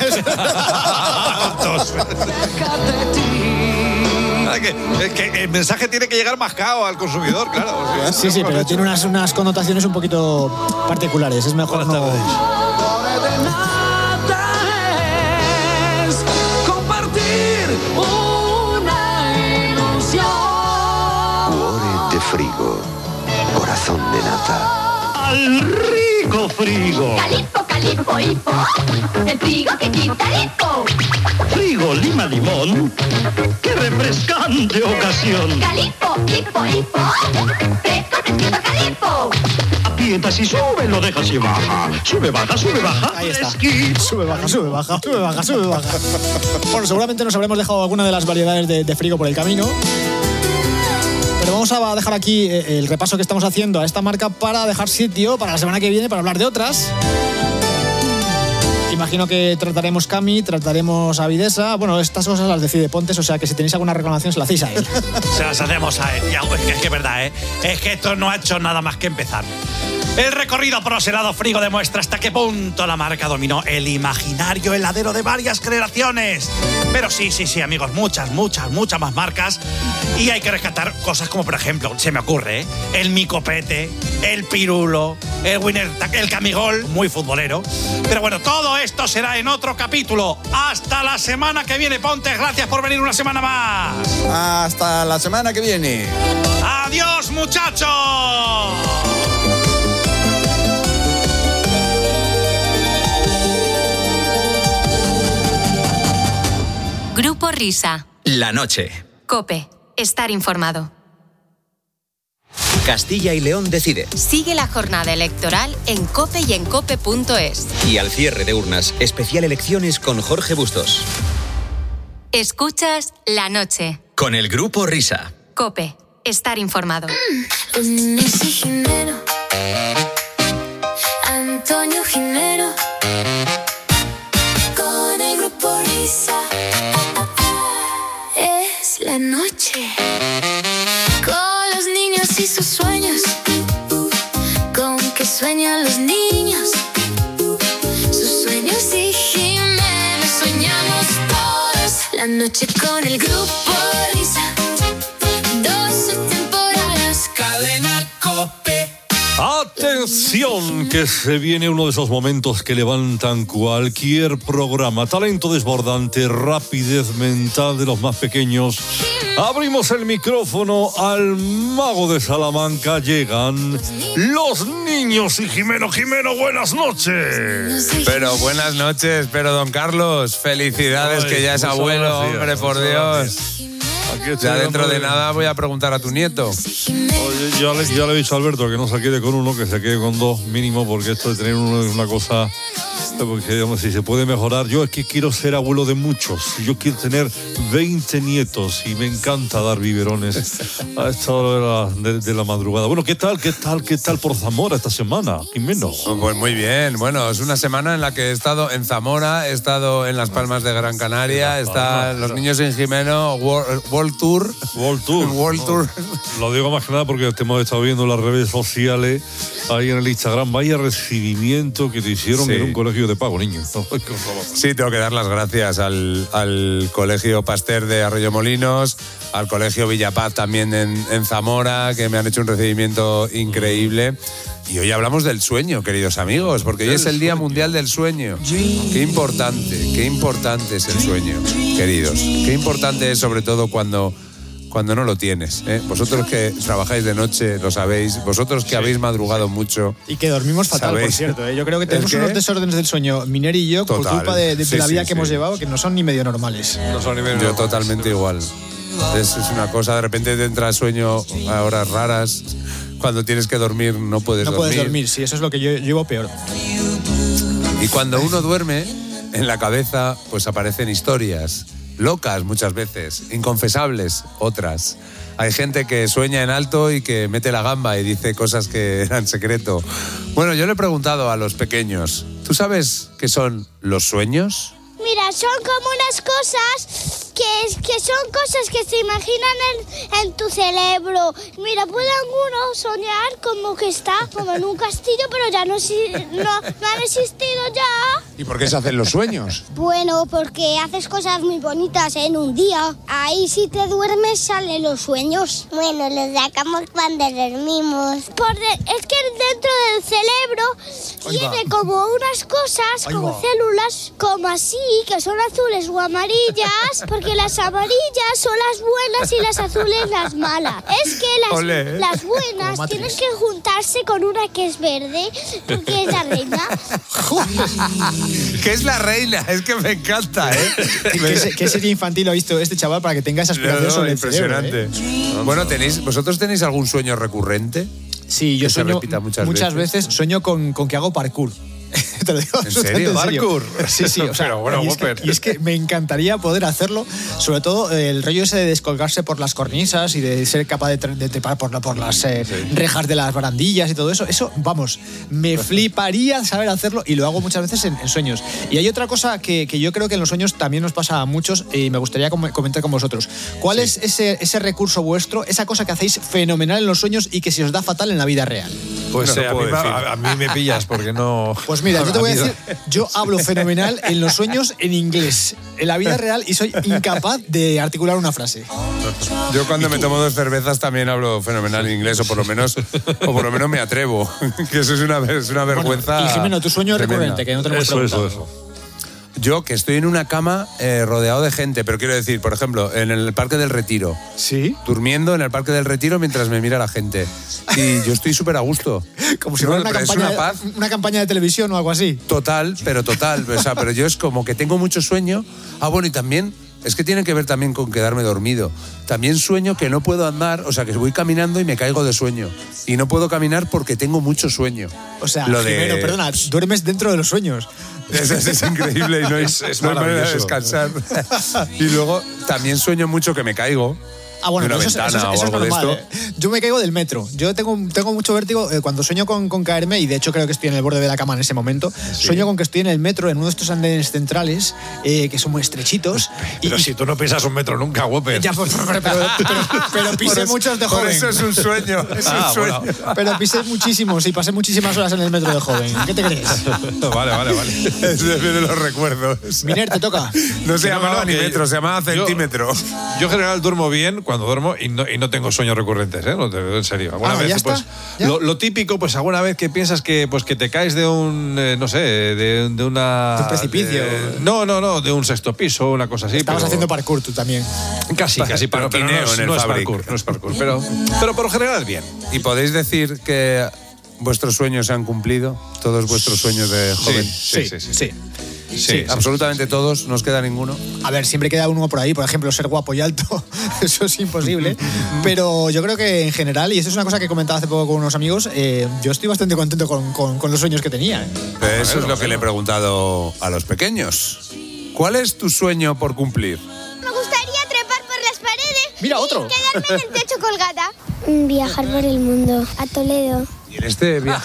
Ah, que, es que el mensaje tiene que llegar mascado al consumidor, claro. O sea, Sí, sí, pero tiene unas, unas connotaciones un poquito particulares. Es mejor no... Compartir una ilusión. Cuore de frigo. Corazón de nata. Al rico frigo. Calipo, calipo, hipo. El frigo que quita el hipo. Frigo lima limón. Qué refrescante ocasión. Calipo, hipo, hipo. Fresco, fresquito, calipo. Aprietas y sube, lo dejas y baja. Sube, baja, sube, baja. Ahí está. Sube, baja, sube, baja, sube, baja, sube, baja. Bueno, seguramente nos habremos dejado alguna de las variedades de, de frigo por el camino. Pero vamos a dejar aquí eh, el repaso que estamos haciendo a esta marca para dejar sitio para la semana que viene para hablar de otras. Imagino que trataremos Cami, trataremos Avidesa. Bueno, estas cosas las decide Pontes, o sea que si tenéis alguna reclamación se la hacéis a él. Se las hacemos a él. Ya, es que es que es verdad, ¿eh? Es que esto no ha hecho nada más que empezar. El recorrido por los helados frigo demuestra hasta qué punto la marca dominó el imaginario heladero de varias generaciones. Pero sí, sí, sí, amigos, muchas, muchas, muchas más marcas. Y hay que rescatar cosas como, por ejemplo, se me ocurre, ¿eh? El Micopete, el Pirulo, el Winner, el Camigol, muy futbolero. Pero bueno, todo esto será en otro capítulo. Hasta la semana que viene, Pontes. Gracias por venir una semana más. Hasta la semana que viene. ¡Adiós, muchachos! Grupo Risa. La noche. Cope. Estar informado. Castilla y León decide. Sigue la jornada electoral en Cope y en cope punto es. Y al cierre de urnas, especial elecciones con Jorge Bustos. Escuchas La Noche. Con el Grupo Risa. Cope. Estar informado. Inés y Jimeno, Antonio Jimeno, con el Grupo Risa. Es la noche. Con los niños y sus sueños. Con que sueñan los niños. Sus sueños y Jimeno. Soñamos todos. La noche con el Grupo Risa. Dos temporadas. Cadena Cope. Atención, que se viene uno de esos momentos que levantan cualquier programa. Talento desbordante, rapidez mental de los más pequeños. Abrimos el micrófono al mago de Salamanca. Llegan los niños y Jimeno. Jimeno, buenas noches. Pero buenas noches, pero don Carlos, felicidades. Ay, que ya es abuelo, gracias, hombre, por Dios. Ya dentro de nada voy a preguntar a tu nieto. Oye, ya, le, ya le he dicho a Alberto que no se quede con uno, que se quede con dos mínimo, porque esto de tener uno es una cosa... Porque, digamos, si se puede mejorar. Yo es que quiero ser abuelo de muchos. Yo quiero tener veinte nietos y me encanta dar biberones a esta hora de la, de, de la madrugada. Bueno, ¿qué tal, qué tal, qué tal por Zamora esta semana, Jimeno? Pues muy bien. Bueno, es una semana en la que he estado en Zamora, he estado en Las Palmas de Gran Canaria, están los niños en Jimeno, World, World Tour. World Tour. World no, Tour. Lo digo más que nada porque te hemos estado viendo en las redes sociales, ahí en el Instagram, vaya recibimiento que te hicieron sí. en un colegio colegio de pago, niño. Sí, tengo que dar las gracias al, al Colegio Pasteur de Arroyomolinos, al Colegio Villapaz también en, en Zamora, que me han hecho un recibimiento increíble. Y hoy hablamos del sueño, queridos amigos, porque hoy es el Día Mundial del Sueño. Qué importante, qué importante es el sueño, queridos. Qué importante es sobre todo cuando... cuando no lo tienes, ¿eh? Vosotros que trabajáis de noche lo sabéis, vosotros que sí. habéis madrugado mucho. Y que dormimos fatal, ¿sabéis? Por cierto, ¿eh? Yo creo que tenemos unos desórdenes del sueño, Miner y yo, Total. por culpa de, de, sí, de la vida sí, que sí. hemos llevado, que no son ni medio normales. No son ni medio yo normales. Totalmente igual. Es, es una cosa, de repente te entra sueño a horas raras, cuando tienes que dormir no puedes no dormir. No puedes dormir, sí, eso es lo que yo llevo peor. Y cuando uno duerme, en la cabeza pues aparecen historias, locas muchas veces, inconfesables otras. Hay gente que sueña en alto y que mete la gamba y dice cosas que eran secreto. Bueno, yo le he preguntado a los pequeños, ¿tú sabes qué son los sueños? Mira, son como unas cosas que, que son cosas que se imaginan en, en tu cerebro. Mira, puede uno soñar como que está como en un castillo, pero ya no, no, no han existido ya. ¿Y por qué se hacen los sueños? Bueno, porque haces cosas muy bonitas en un día. Ahí si te duermes salen los sueños. Bueno, los sacamos cuando dormimos. Por de, es que dentro del cerebro Ahí tiene va. como unas cosas, Ahí como va. células, como así, que son azules o amarillas, porque las amarillas son las buenas y las azules las malas. Es que las, Olé. las buenas tienen que juntarse con una que es verde, porque es la reina. ¿Qué es la reina? Es que me encanta, ¿eh? ¿Qué, ¿Qué serie infantil ha visto este chaval para que tenga esa aspiración no, no, sobre impresionante. el cerebro, ¿eh? Bueno, ¿tenéis, ¿vosotros tenéis algún sueño recurrente? Sí, yo que sueño se repita muchas, muchas veces. veces sueño con, con que hago parkour. Te lo digo ¿En serio? ¿Parkour? Sí, sí. O sea, Pero bueno, y, es que, y es que me encantaría poder hacerlo, sobre todo el rollo ese de descolgarse por las cornisas y de ser capaz de, de trepar por, la, por las eh, sí. rejas de las barandillas y todo eso. Eso, vamos, me fliparía saber hacerlo y lo hago muchas veces en, en sueños. Y hay otra cosa que, que yo creo que en los sueños también nos pasa a muchos y me gustaría com- comentar con vosotros. ¿Cuál sí. es ese, ese recurso vuestro, esa cosa que hacéis fenomenal en los sueños y que se os da fatal en la vida real? Pues no, eh, no a, mí, a, a mí me pillas porque no... Pues mira, yo te voy a decir, yo hablo fenomenal en los sueños en inglés, en la vida real, y soy incapaz de articular una frase. Yo cuando me tomo dos cervezas también hablo fenomenal en inglés, o por lo menos, o por lo menos me atrevo, que eso es una, es una vergüenza. Bueno, y Jimeno, tu sueño tremenda. recurrente, que no tenemos eso, eso, eso. Yo, que estoy en una cama eh, rodeado de gente, pero quiero decir, por ejemplo, en el Parque del Retiro. ¿Sí? Durmiendo en el Parque del Retiro mientras me mira la gente. Y yo estoy súper a gusto. Como si fuera no, una, campaña, una, paz. una campaña de televisión o algo así. Total, pero total. O sea, pero yo es como que tengo mucho sueño. Ah, bueno, y también... Es que tiene que ver también con quedarme dormido. También sueño que no puedo andar, o sea, que voy caminando y me caigo de sueño. Y no puedo caminar porque tengo mucho sueño. O sea, Lo Jimeno, de... perdona, duermes dentro de los sueños. Es, es, es increíble y no es, es no hay manera de descansar. Y luego también sueño mucho que me caigo. Ah, bueno, de una eso, ventana eso, eso o es algo normal. de esto. ¿eh? Yo me caigo del metro. Yo tengo, tengo mucho vértigo eh, cuando sueño con, con caerme, y de hecho creo que estoy en el borde de la cama en ese momento. Sí. Sueño con que estoy en el metro, en uno de estos andenes centrales, eh, que son muy estrechitos. Pero y, si tú no pisas un metro nunca, Whopper. Ya, pues, pero, pero, pero, pero pisé eso, muchos de joven. Por eso es un sueño. Es ah, un sueño. Bueno. Pero pisé muchísimos y pasé muchísimas horas en el metro de joven. ¿Qué te crees? Vale, vale, vale. Es de los recuerdos. Miner, te toca. No se que llamaba no, ni que metro, se llamaba centímetro. Yo, yo en general duermo bien cuando duermo y no, y no tengo sueños recurrentes, ¿eh? No te en serio. Alguna ah, vez, ¿ya pues, está? ¿Ya? Lo, lo típico, pues alguna vez que piensas que, pues, que te caes de un, eh, no sé, de, de una... ¿De un precipicio? De, no, no, no, de un sexto piso, una cosa así. Estabas pero, haciendo parkour tú también. Casi, casi, pero, pero no, es, no es parkour, no es parkour, pero, pero por lo general bien. ¿Y podéis decir que vuestros sueños se han cumplido? ¿Todos vuestros sueños de joven? Sí, sí, sí. sí, sí. sí. Sí, sí, absolutamente todos, no os queda ninguno. A ver, siempre queda uno por ahí, por ejemplo, ser guapo y alto, eso es imposible. Pero yo creo que en general, y esto es una cosa que he comentado hace poco con unos amigos, eh, yo estoy bastante contento con, con, con los sueños que tenía. Pero eso es lo que le he preguntado a los pequeños. ¿Cuál es tu sueño por cumplir? Me gustaría trepar por las paredes. Mira, otro. Y quedarme en el techo colgada. Viajar por el mundo, a Toledo. Y en este viaje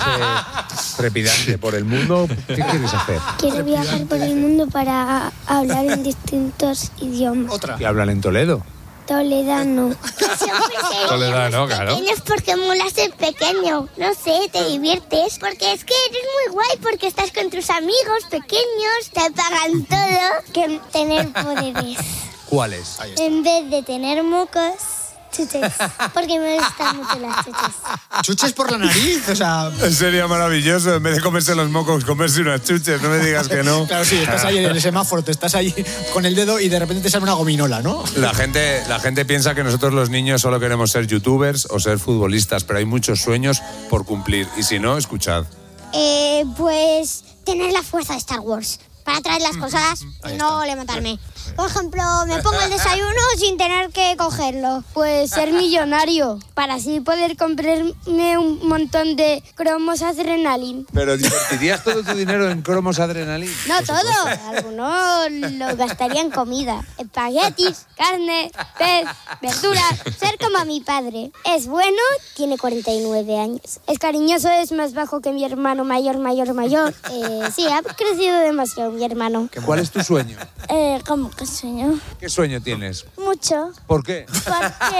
trepidante por el mundo, ¿qué quieres hacer? Quiero viajar por el mundo para hablar en distintos idiomas. Otra. ¿Y hablan en Toledo? Toledano. Toledano, claro. Pequeños porque mola ser pequeño. No sé, te diviertes. Porque es que eres muy guay porque estás con tus amigos pequeños. Te pagan todo que tener poderes. ¿Cuáles? En vez de tener mocos, chuches. Porque me gustan mucho las chuches. Chuches por la nariz, o sea... Sería maravilloso, en vez de comerse los mocos, comerse unas chuches, no me digas que no. Claro, sí, estás ahí en el semáforo, te estás ahí con el dedo y de repente te sale una gominola, ¿no? La gente, la gente piensa que nosotros los niños solo queremos ser youtubers o ser futbolistas, pero hay muchos sueños por cumplir. Y si no, escuchad. Eh, pues tener la fuerza de Star Wars para traer las cosas y no levantarme. Por ejemplo, me pongo el desayuno sin tener que cogerlo. Pues ser millonario, para así poder comprarme un montón de cromos adrenalina. ¿Pero invertirías todo tu dinero en cromos adrenalina? No todo, algunos lo gastaría en comida. Espaguetis, carne, pez, verduras. Ser como mi padre. Es bueno, tiene cuarenta y nueve años. Es cariñoso, es más bajo que mi hermano mayor, mayor, mayor. Eh, sí, ha crecido demasiado mi hermano. ¿Cuál es tu sueño? Eh, ¿Cómo que sueño? ¿Qué sueño tienes? Mucho. ¿Por qué? Porque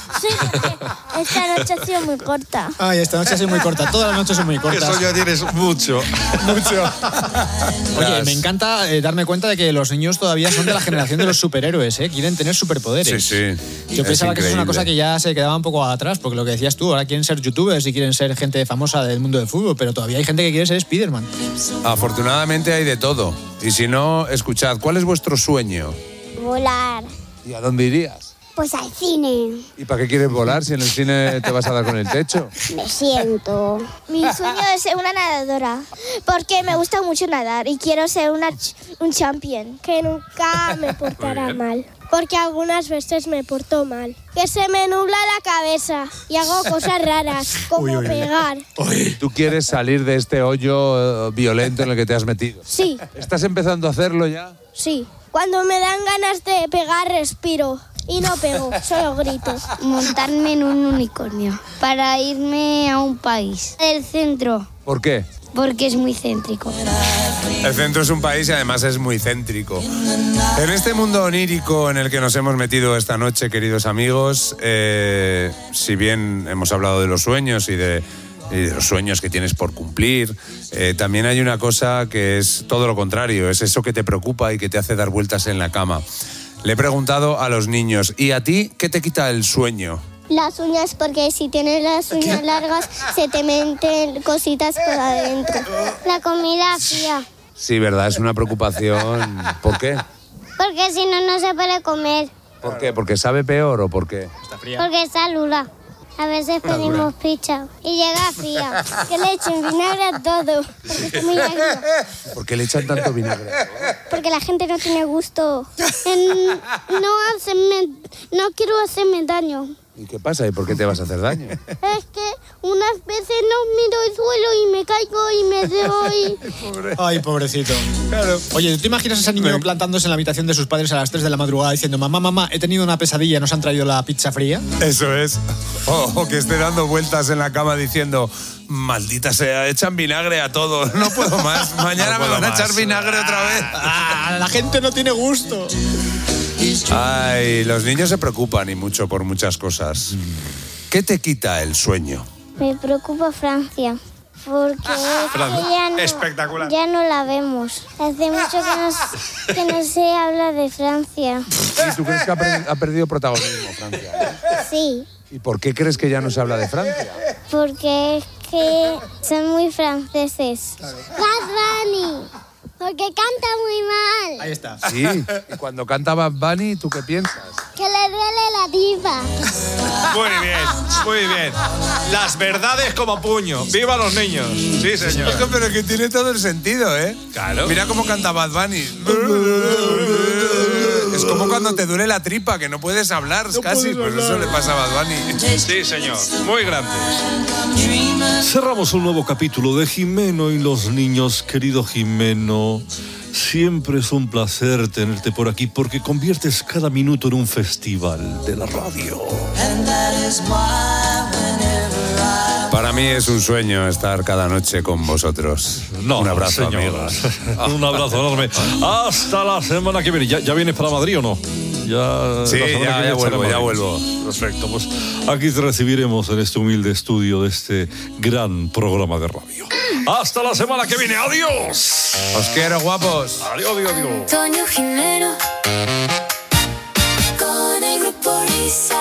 sí, esta noche ha sido muy corta. Ay, esta noche ha sido muy corta. Todas las noches son muy cortas. ¿Qué sueño tienes? Mucho. Mucho. Oye, me encanta eh, darme cuenta de que los niños todavía son de la generación de los superhéroes, ¿eh? Quieren tener superpoderes. Sí, sí. Yo Es pensaba que eso es una increíble. cosa que ya se quedaba un poco atrás, porque lo que decías tú, ahora quieren ser youtubers y quieren ser gente famosa del mundo del fútbol, pero todavía hay gente que quiere ser Spiderman. Afortunadamente hay de todo. Y si no, escuchad, ¿cuál es vuestro sueño? Volar. ¿Y a dónde irías? Pues al cine. ¿Y para qué quieres volar si en el cine te vas a dar con el techo? Me siento. Mi sueño es ser una nadadora, porque me gusta mucho nadar y quiero ser una ch- un champion. Que nunca me portará mal. Porque algunas veces me porto mal. Que se me nubla la cabeza y hago cosas raras, como Uy, uy, uy. pegar. ¿Tú quieres salir de este hoyo eh, violento en el que te has metido? Sí, ¿Estás empezando a hacerlo ya? sí. Cuando me dan ganas de pegar, respiro. Y no pego, solo grito. Montarme en un unicornio para irme a un país. El centro, ¿Por qué? porque es muy céntrico. El centro es un país y además es muy céntrico. En este mundo onírico en el que nos hemos metido esta noche, queridos amigos, eh, si bien hemos hablado de los sueños y de, y de los sueños que tienes por cumplir, eh, también hay una cosa que es todo lo contrario, es eso que te preocupa y que te hace dar vueltas en la cama. Le he preguntado a los niños, ¿y a ti qué te quita el sueño? Las uñas, porque si tienes las uñas largas se te meten cositas por adentro. La comida fría, Sí, verdad, es una preocupación. ¿Por qué? porque si no, no se puede comer. ¿Por qué? ¿Porque sabe peor o por qué? Porque está lula. A veces pedimos pizza y llega fría. Que le echen vinagre a todo, porque está muy agrio. ¿Por qué le echan tanto vinagre? Porque la gente no tiene gusto. En- no, hacerme, no quiero hacerme daño. ¿Y qué pasa? ¿Y por qué te vas a hacer daño? Es que unas veces no miro el suelo y me caigo y me doy. Ay, pobrecito. Claro. Oye, ¿tú te imaginas a ese niño plantándose en la habitación de sus padres a las tres de la madrugada diciendo, mamá, mamá, he tenido una pesadilla, nos han traído la pizza fría? Eso es. O, o que esté dando vueltas en la cama diciendo, maldita sea, echan vinagre a todo, no puedo más, mañana No me puedo van a más. echar vinagre otra vez. Ah, la gente no tiene gusto. Ay, los niños se preocupan y mucho por muchas cosas. ¿Qué te quita el sueño? Me preocupa Francia, porque Francia. ya no, Espectacular. ya no la vemos. Hace mucho que no, que no se habla de Francia. ¿Y tú crees que ha, per- ha perdido protagonismo Francia? Sí, ¿Y por qué crees que ya no se habla de Francia? porque es que son muy franceses. Bad Bunny, porque canta muy mal. Ahí está. Sí, y cuando canta Bad Bunny, ¿tú qué piensas? Que le duele la diva. Muy bien, muy bien. Las verdades como puño. ¡Viva los niños! Sí, señor. Es que, pero que tiene todo el sentido, ¿eh? Claro. Mira cómo canta Bad Bunny. Es como cuando te duele la tripa, que no puedes hablar casi. Pues eso le pasa a Bad Bunny. Sí, señor. Muy grande. Cerramos un nuevo capítulo de Jimeno y los niños. Querido Jimeno, siempre es un placer tenerte por aquí porque conviertes cada minuto en un festival de la radio. Para mí es un sueño estar cada noche con vosotros. No, un abrazo, señor. amigos. Un abrazo enorme. Hasta la semana que viene. ¿Ya, ya vienes para Madrid o no? Ya, Sí, la semana ya- que ya viene vuelvo, estará ya Madrid. vuelvo. Perfecto, pues aquí te recibiremos en este humilde estudio de este gran programa de radio. Hasta la semana que viene. ¡Adiós! Os quiero, guapos. Adiós, adiós, adiós. Antonio Jimeno con el grupo Risa.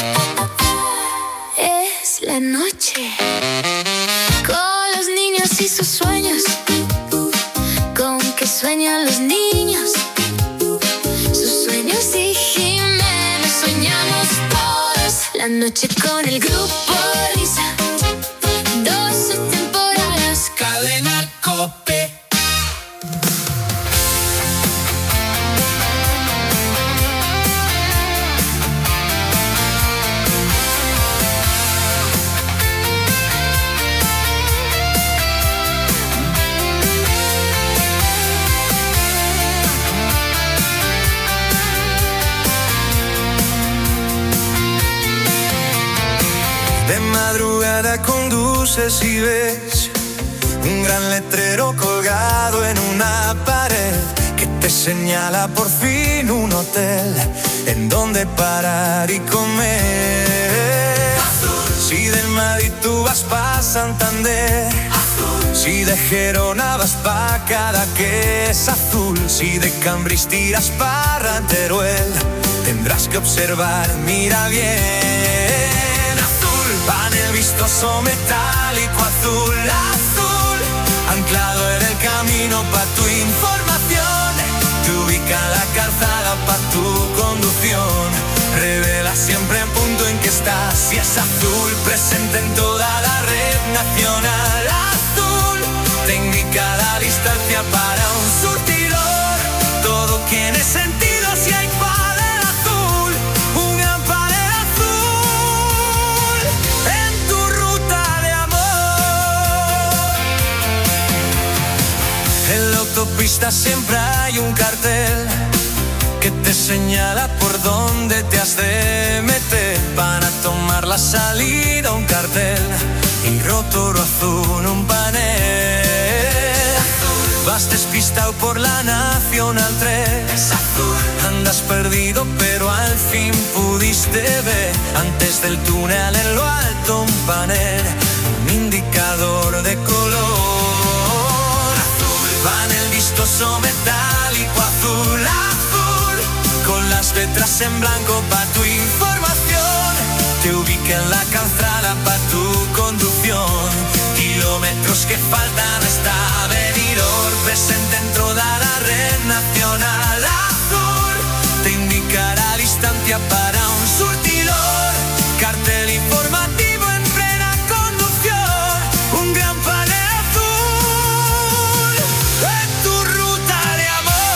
Es la noche con los niños y sus sueños. Con que sueñan los niños. Sus sueños y Jimeno soñamos todos. La noche con el grupo Risa. doce temporadas. Cadena Cope. De madrugada conduces y ves un gran letrero colgado en una pared que te señala por fin un hotel en donde parar y comer. Azul. Si del Madrid tú vas pa' Santander, azul. Si de Gerona vas pa' Cadaqués, azul. Si de Cambrils tiras pa' Teruel, tendrás que observar, mira bien. Panel vistoso metálico azul, azul, anclado en el camino pa' tu información. Te ubica la calzada pa' tu conducción. Revela siempre el punto en que estás. Si es azul, presente en toda la red nacional. Azul, te indica la distancia para un surtidor. Todo tiene sentido si hay panel azul. Un gran panel azul en tu ruta de amor. En la autopista siempre hay un cartel que te señala por dónde te has de meter. Para tomar la salida un cartel y rótulo azul un panel. Vas despistado por la Nacional tres, andas perdido pero al fin pudiste ver. Antes del túnel en lo alto un panel, un indicador de color. Panel vistoso metálico azul, azul, con las letras en blanco pa' tu información. Te ubica en la calzada pa' tu conducción. Kilómetros que faltan hasta Benidorm, presente en toda la red nacional. Azul, te indica la distancia para un surtidor. Cartel informativo en plena conducción. Un gran panel azul en tu ruta de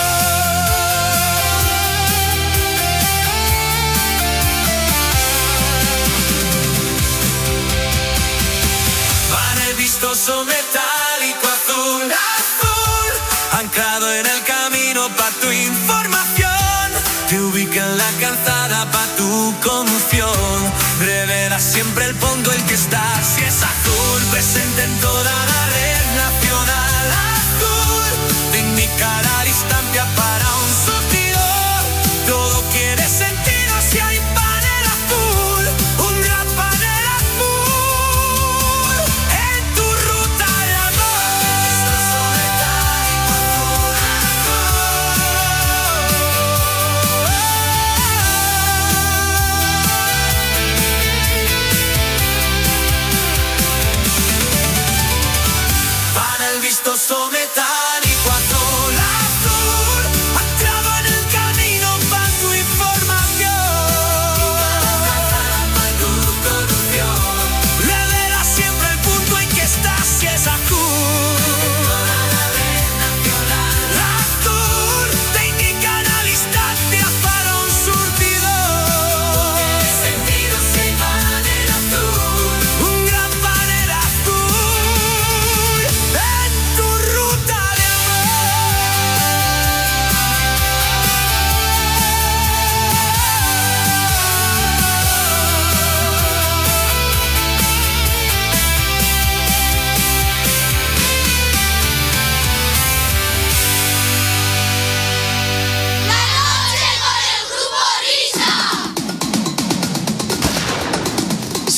amor. Panel vistoso metálico azul, azul, anclado en el camino pa' tu información. Te ubica en la calzada pa' tu conducción. Revela siempre el punto en que estás. Si es azul, presente en toda la red nacional. Azul, te indica la distancia para un surtidor. Todo quiere sentido si hay panel azul. Un gran panel azul en tu ruta de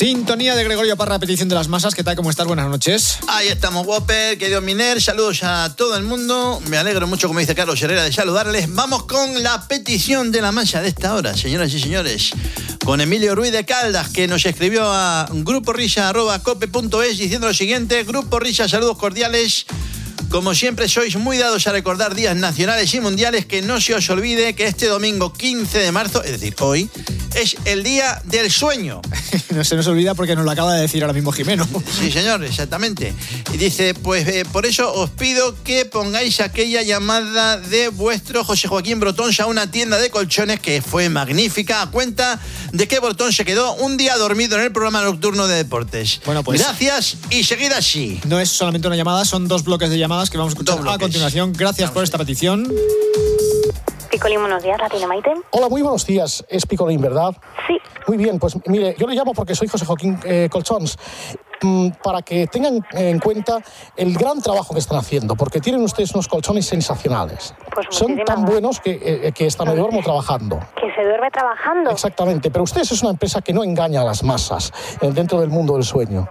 Sintonía de Gregorio Parra, petición de las masas. ¿Qué tal? ¿Cómo estás? Buenas noches. Ahí estamos, Whopper, querido Miner. Saludos a todo el mundo. Me alegro mucho, como dice Carlos Herrera, de saludarles. Vamos con la petición de la masa de esta hora, señoras y señores. Con Emilio Ruiz de Caldas, que nos escribió a gruporrisa arroba cope punto es diciendo lo siguiente. Grupo Risa, saludos cordiales. Como siempre, sois muy dados a recordar días nacionales y mundiales. Que no se os olvide que este domingo quince de marzo, es decir, hoy, es el día del sueño. No se nos olvida porque nos lo acaba de decir ahora mismo Jimeno. Sí, señor, exactamente. Y dice, pues eh, por eso os pido que pongáis aquella llamada de vuestro José Joaquín Brotonsa a una tienda de colchones que fue magnífica, a cuenta de que Brotón se quedó un día dormido en el programa nocturno de deportes. Bueno, pues gracias y seguid así. No es solamente una llamada, son dos bloques de llamadas que vamos a escuchar a continuación. Gracias vamos por esta petición. Picolín, buenos días, ¿la tiene Maite? Hola, muy buenos días. Es Picolín, ¿verdad? Sí. Muy bien, pues mire, yo le llamo porque soy José Joaquín eh, Colchons, mmm, para que tengan en cuenta el gran trabajo que están haciendo, porque tienen ustedes unos colchones sensacionales. Pues son tan buenos que, eh, que hasta me duermo trabajando. ¿Que se duerme trabajando? Exactamente, pero ustedes es una empresa que no engaña a las masas eh, dentro del mundo del sueño.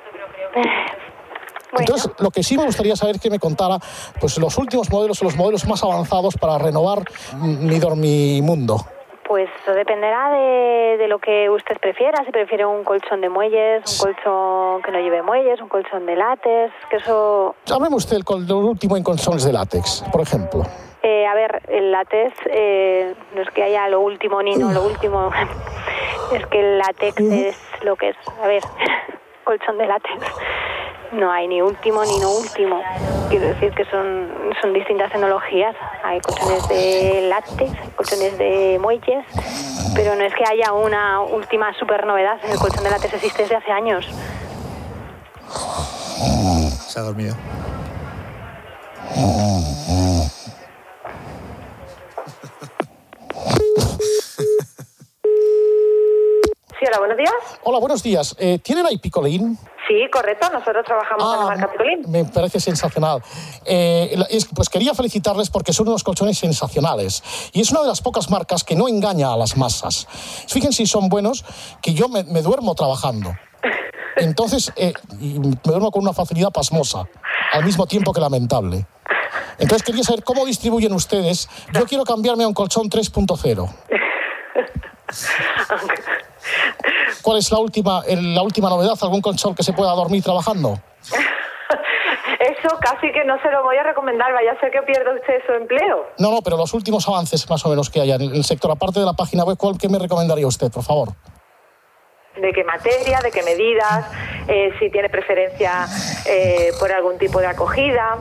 Bueno. Entonces, lo que sí me gustaría saber es que me contara pues, los últimos modelos o los modelos más avanzados para renovar mi dormimundo. Pues eso dependerá de, de lo que usted prefiera. Si prefiere un colchón de muelles, un colchón que no lleve muelles, un colchón de látex, que eso... Hábleme usted del, del último en colchones de látex, por ejemplo. Eh, a ver, el látex eh, no es que haya lo último ni no lo último. Es que el látex es lo que es. A ver, colchón de látex. No hay ni último ni no último. Quiero decir que son, son distintas tecnologías. Hay colchones de látex, hay colchones de muelles, pero no es que haya una última super novedad. El colchón de látex existe desde hace años. Se ha dormido. Sí, hola, buenos días. Hola, buenos días. Eh, ¿Tienen ahí Picolín? Sí, correcto. Nosotros trabajamos ah, con la marca Picolín. Me parece sensacional. Eh, es, pues quería felicitarles porque son unos colchones sensacionales. Y es una de las pocas marcas que no engaña a las masas. Fíjense si son buenos, que yo me, me duermo trabajando. Entonces, eh, me duermo con una facilidad pasmosa, al mismo tiempo que lamentable. Entonces quería saber cómo distribuyen ustedes. Yo quiero cambiarme a un colchón tres punto cero. ¿Cuál es la última, la última novedad? ¿Algún colchón que se pueda dormir trabajando? Eso casi que no se lo voy a recomendar. Vaya a ser que pierda usted su empleo. No, no, pero los últimos avances más o menos que haya en el sector, aparte de la página web, ¿cuál que me recomendaría usted, por favor? ¿De qué materia? ¿De qué medidas? Eh, si tiene preferencia eh, por algún tipo de acogida.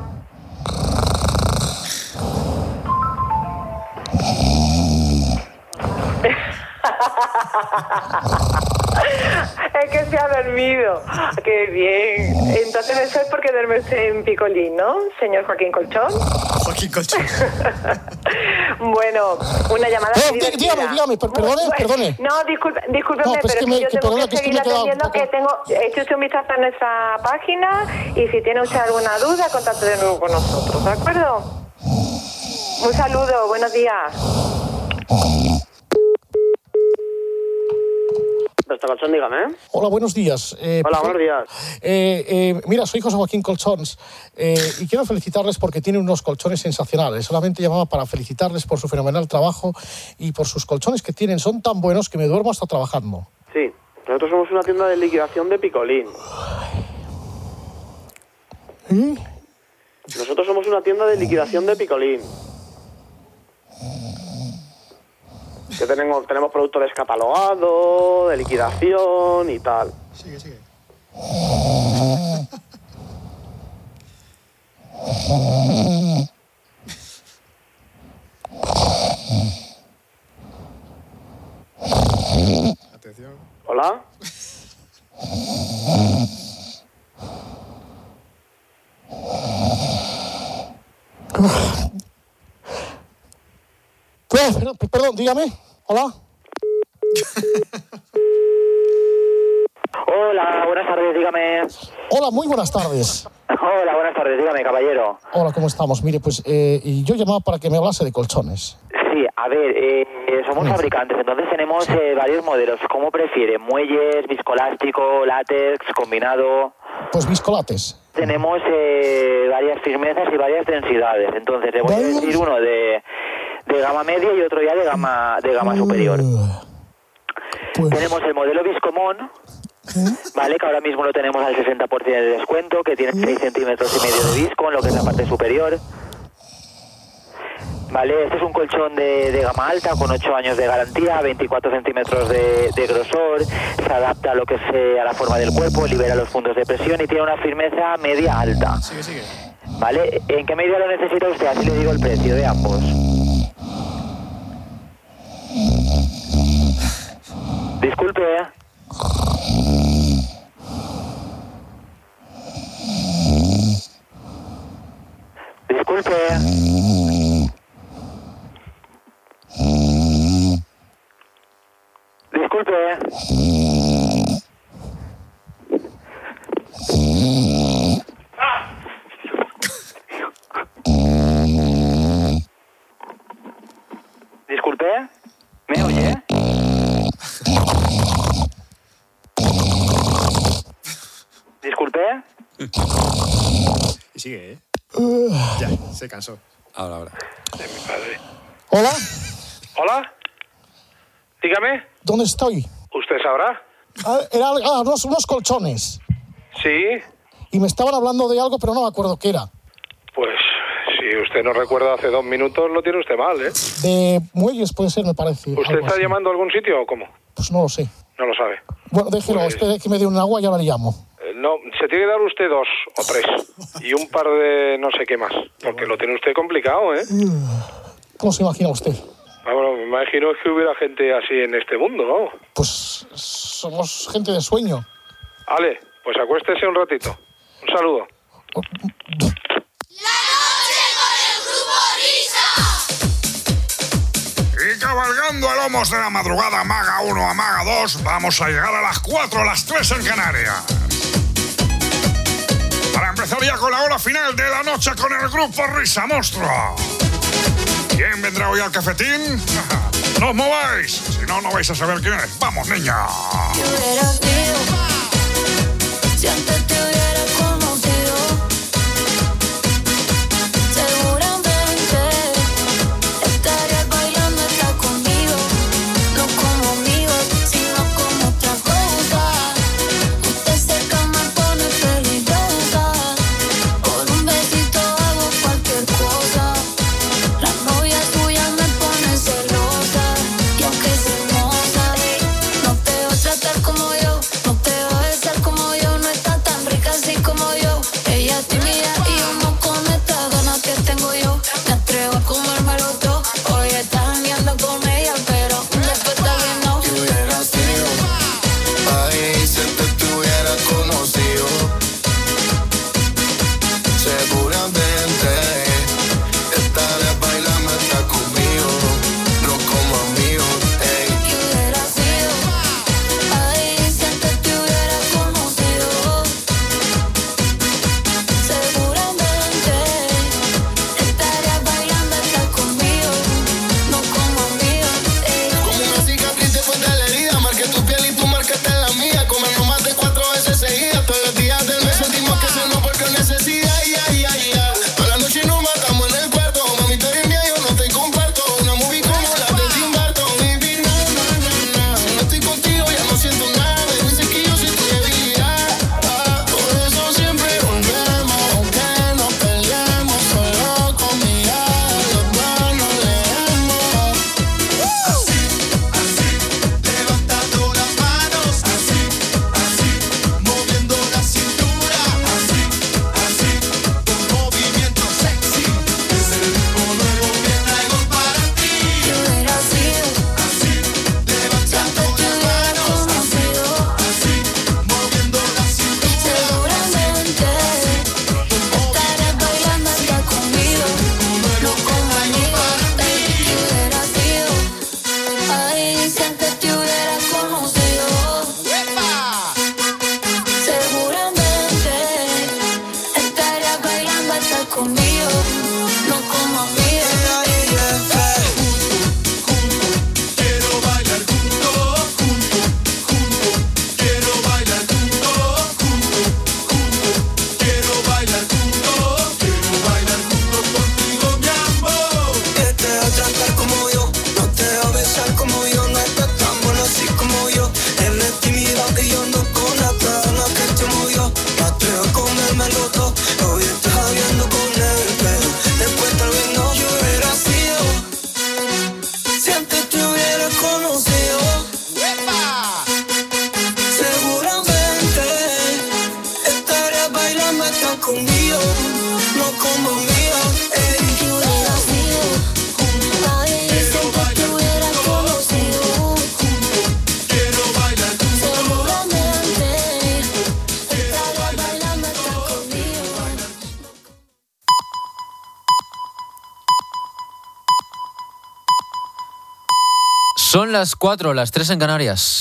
Es que se ha dormido. ¡Qué bien! Entonces eso es porque duerme usted en Picolín, ¿no, señor Joaquín Colchón? Joaquín Colchón. Bueno, una llamada... No, dígame, dígame, perdone, perdone. No, disculpe, discúlpeme, no, pues pero que me, yo que tengo perdona, que que es que seguir me he quedado atendiendo, un poco... que tengo... Eche usted un vistazo a nuestra página y si tiene usted alguna duda, contacte de nuevo con nosotros, ¿de acuerdo? Un saludo, buenos días. Colchón, dígame. Hola, buenos días. Eh, Hola, buenos días. Eh, eh, mira, soy José Joaquín Colchons eh, y quiero felicitarles porque tienen unos colchones sensacionales. Solamente llamaba para felicitarles por su fenomenal trabajo y por sus colchones que tienen. Son tan buenos que me duermo hasta trabajando. Sí, nosotros somos una tienda de liquidación de Picolín. ¿Eh? Nosotros somos una tienda de liquidación de Picolín. Que tenemos, tenemos productos descatalogados, de liquidación y tal. Sigue, sigue. Atención. ¿Hola? Perdón, perdón, dígame. Hola. Hola, buenas tardes, dígame. Hola, muy buenas tardes. Hola, buenas tardes, dígame, caballero. Hola, ¿cómo estamos? Mire, pues eh, y yo llamaba para que me hablase de colchones. Sí, a A ver, eh, somos fabricantes, entonces tenemos eh, varios modelos. ¿Cómo prefiere? ¿Muelles, viscoelástico, látex, combinado? Pues viscolates. Tenemos eh, varias firmezas y varias densidades. Entonces, le voy a decir uno de, de gama media y otro ya de gama, de gama superior. Pues... Tenemos el modelo Viscomón, ¿vale? Que ahora mismo lo tenemos al sesenta por ciento de descuento, que tiene seis centímetros y medio de visco en lo que es la parte superior. Vale, este es un colchón de, de gama alta con ocho años de garantía, veinticuatro centímetros de, de grosor, se adapta a lo que es eh, a la forma del cuerpo, libera los puntos de presión y tiene una firmeza media alta. Sigue, sigue. Vale, ¿en qué medida lo necesita usted? Así le digo el precio de ambos. Disculpe. Disculpe. Disculpe. Disculpe. ¿Me oye? Disculpe. Y sigue, ¿eh? Ya, se cansó. Ahora, ahora. De mi padre. Hola, Hola. Dígame. ¿dónde estoy? ¿Usted sabrá? Ah, era ah, unos, unos colchones. Sí. Y me estaban hablando de algo, pero no me acuerdo qué era. Pues si usted no recuerda hace dos minutos, lo tiene usted mal, ¿eh? De muelles puede ser, me parece. ¿Usted algo está así. llamando a algún sitio o cómo? Pues no lo sé. No lo sabe. Bueno, déjelo, Pues- espere que me dé un agua y ahora le llamo. Eh, No, se tiene que dar usted dos o tres. Y un par de no sé qué más. Porque lo tiene usted complicado, ¿eh? ¿Cómo se imagina usted? Ah, bueno, me imagino que hubiera gente así en este mundo, ¿no? Pues somos gente de sueño. Vale, pues acuéstese un ratito. Un saludo. Y cabalgando a lomos de la madrugada, Maga uno a Maga dos, vamos a llegar a las cuatro, a las tres en Canarias. Para empezar ya con la hora final de la noche con el grupo Risa Monstruo. ¿Quién vendrá hoy al cafetín? ¡No os mováis! Si no, no vais a saber quién es. ¡Vamos, niña! Si antes te hubiera conocido, seguramente estarías bailando hasta conmigo. No como amigos, sino como otra cosa. Usted cerca me pone peligrosa. Por un besito hago cualquier cosa. La novia tuya me pone celosa. Y aunque es hermosa, no te va a tratar como yo, no te va a besar como yo. No está tan rica Son las cuatro, las tres en Canarias.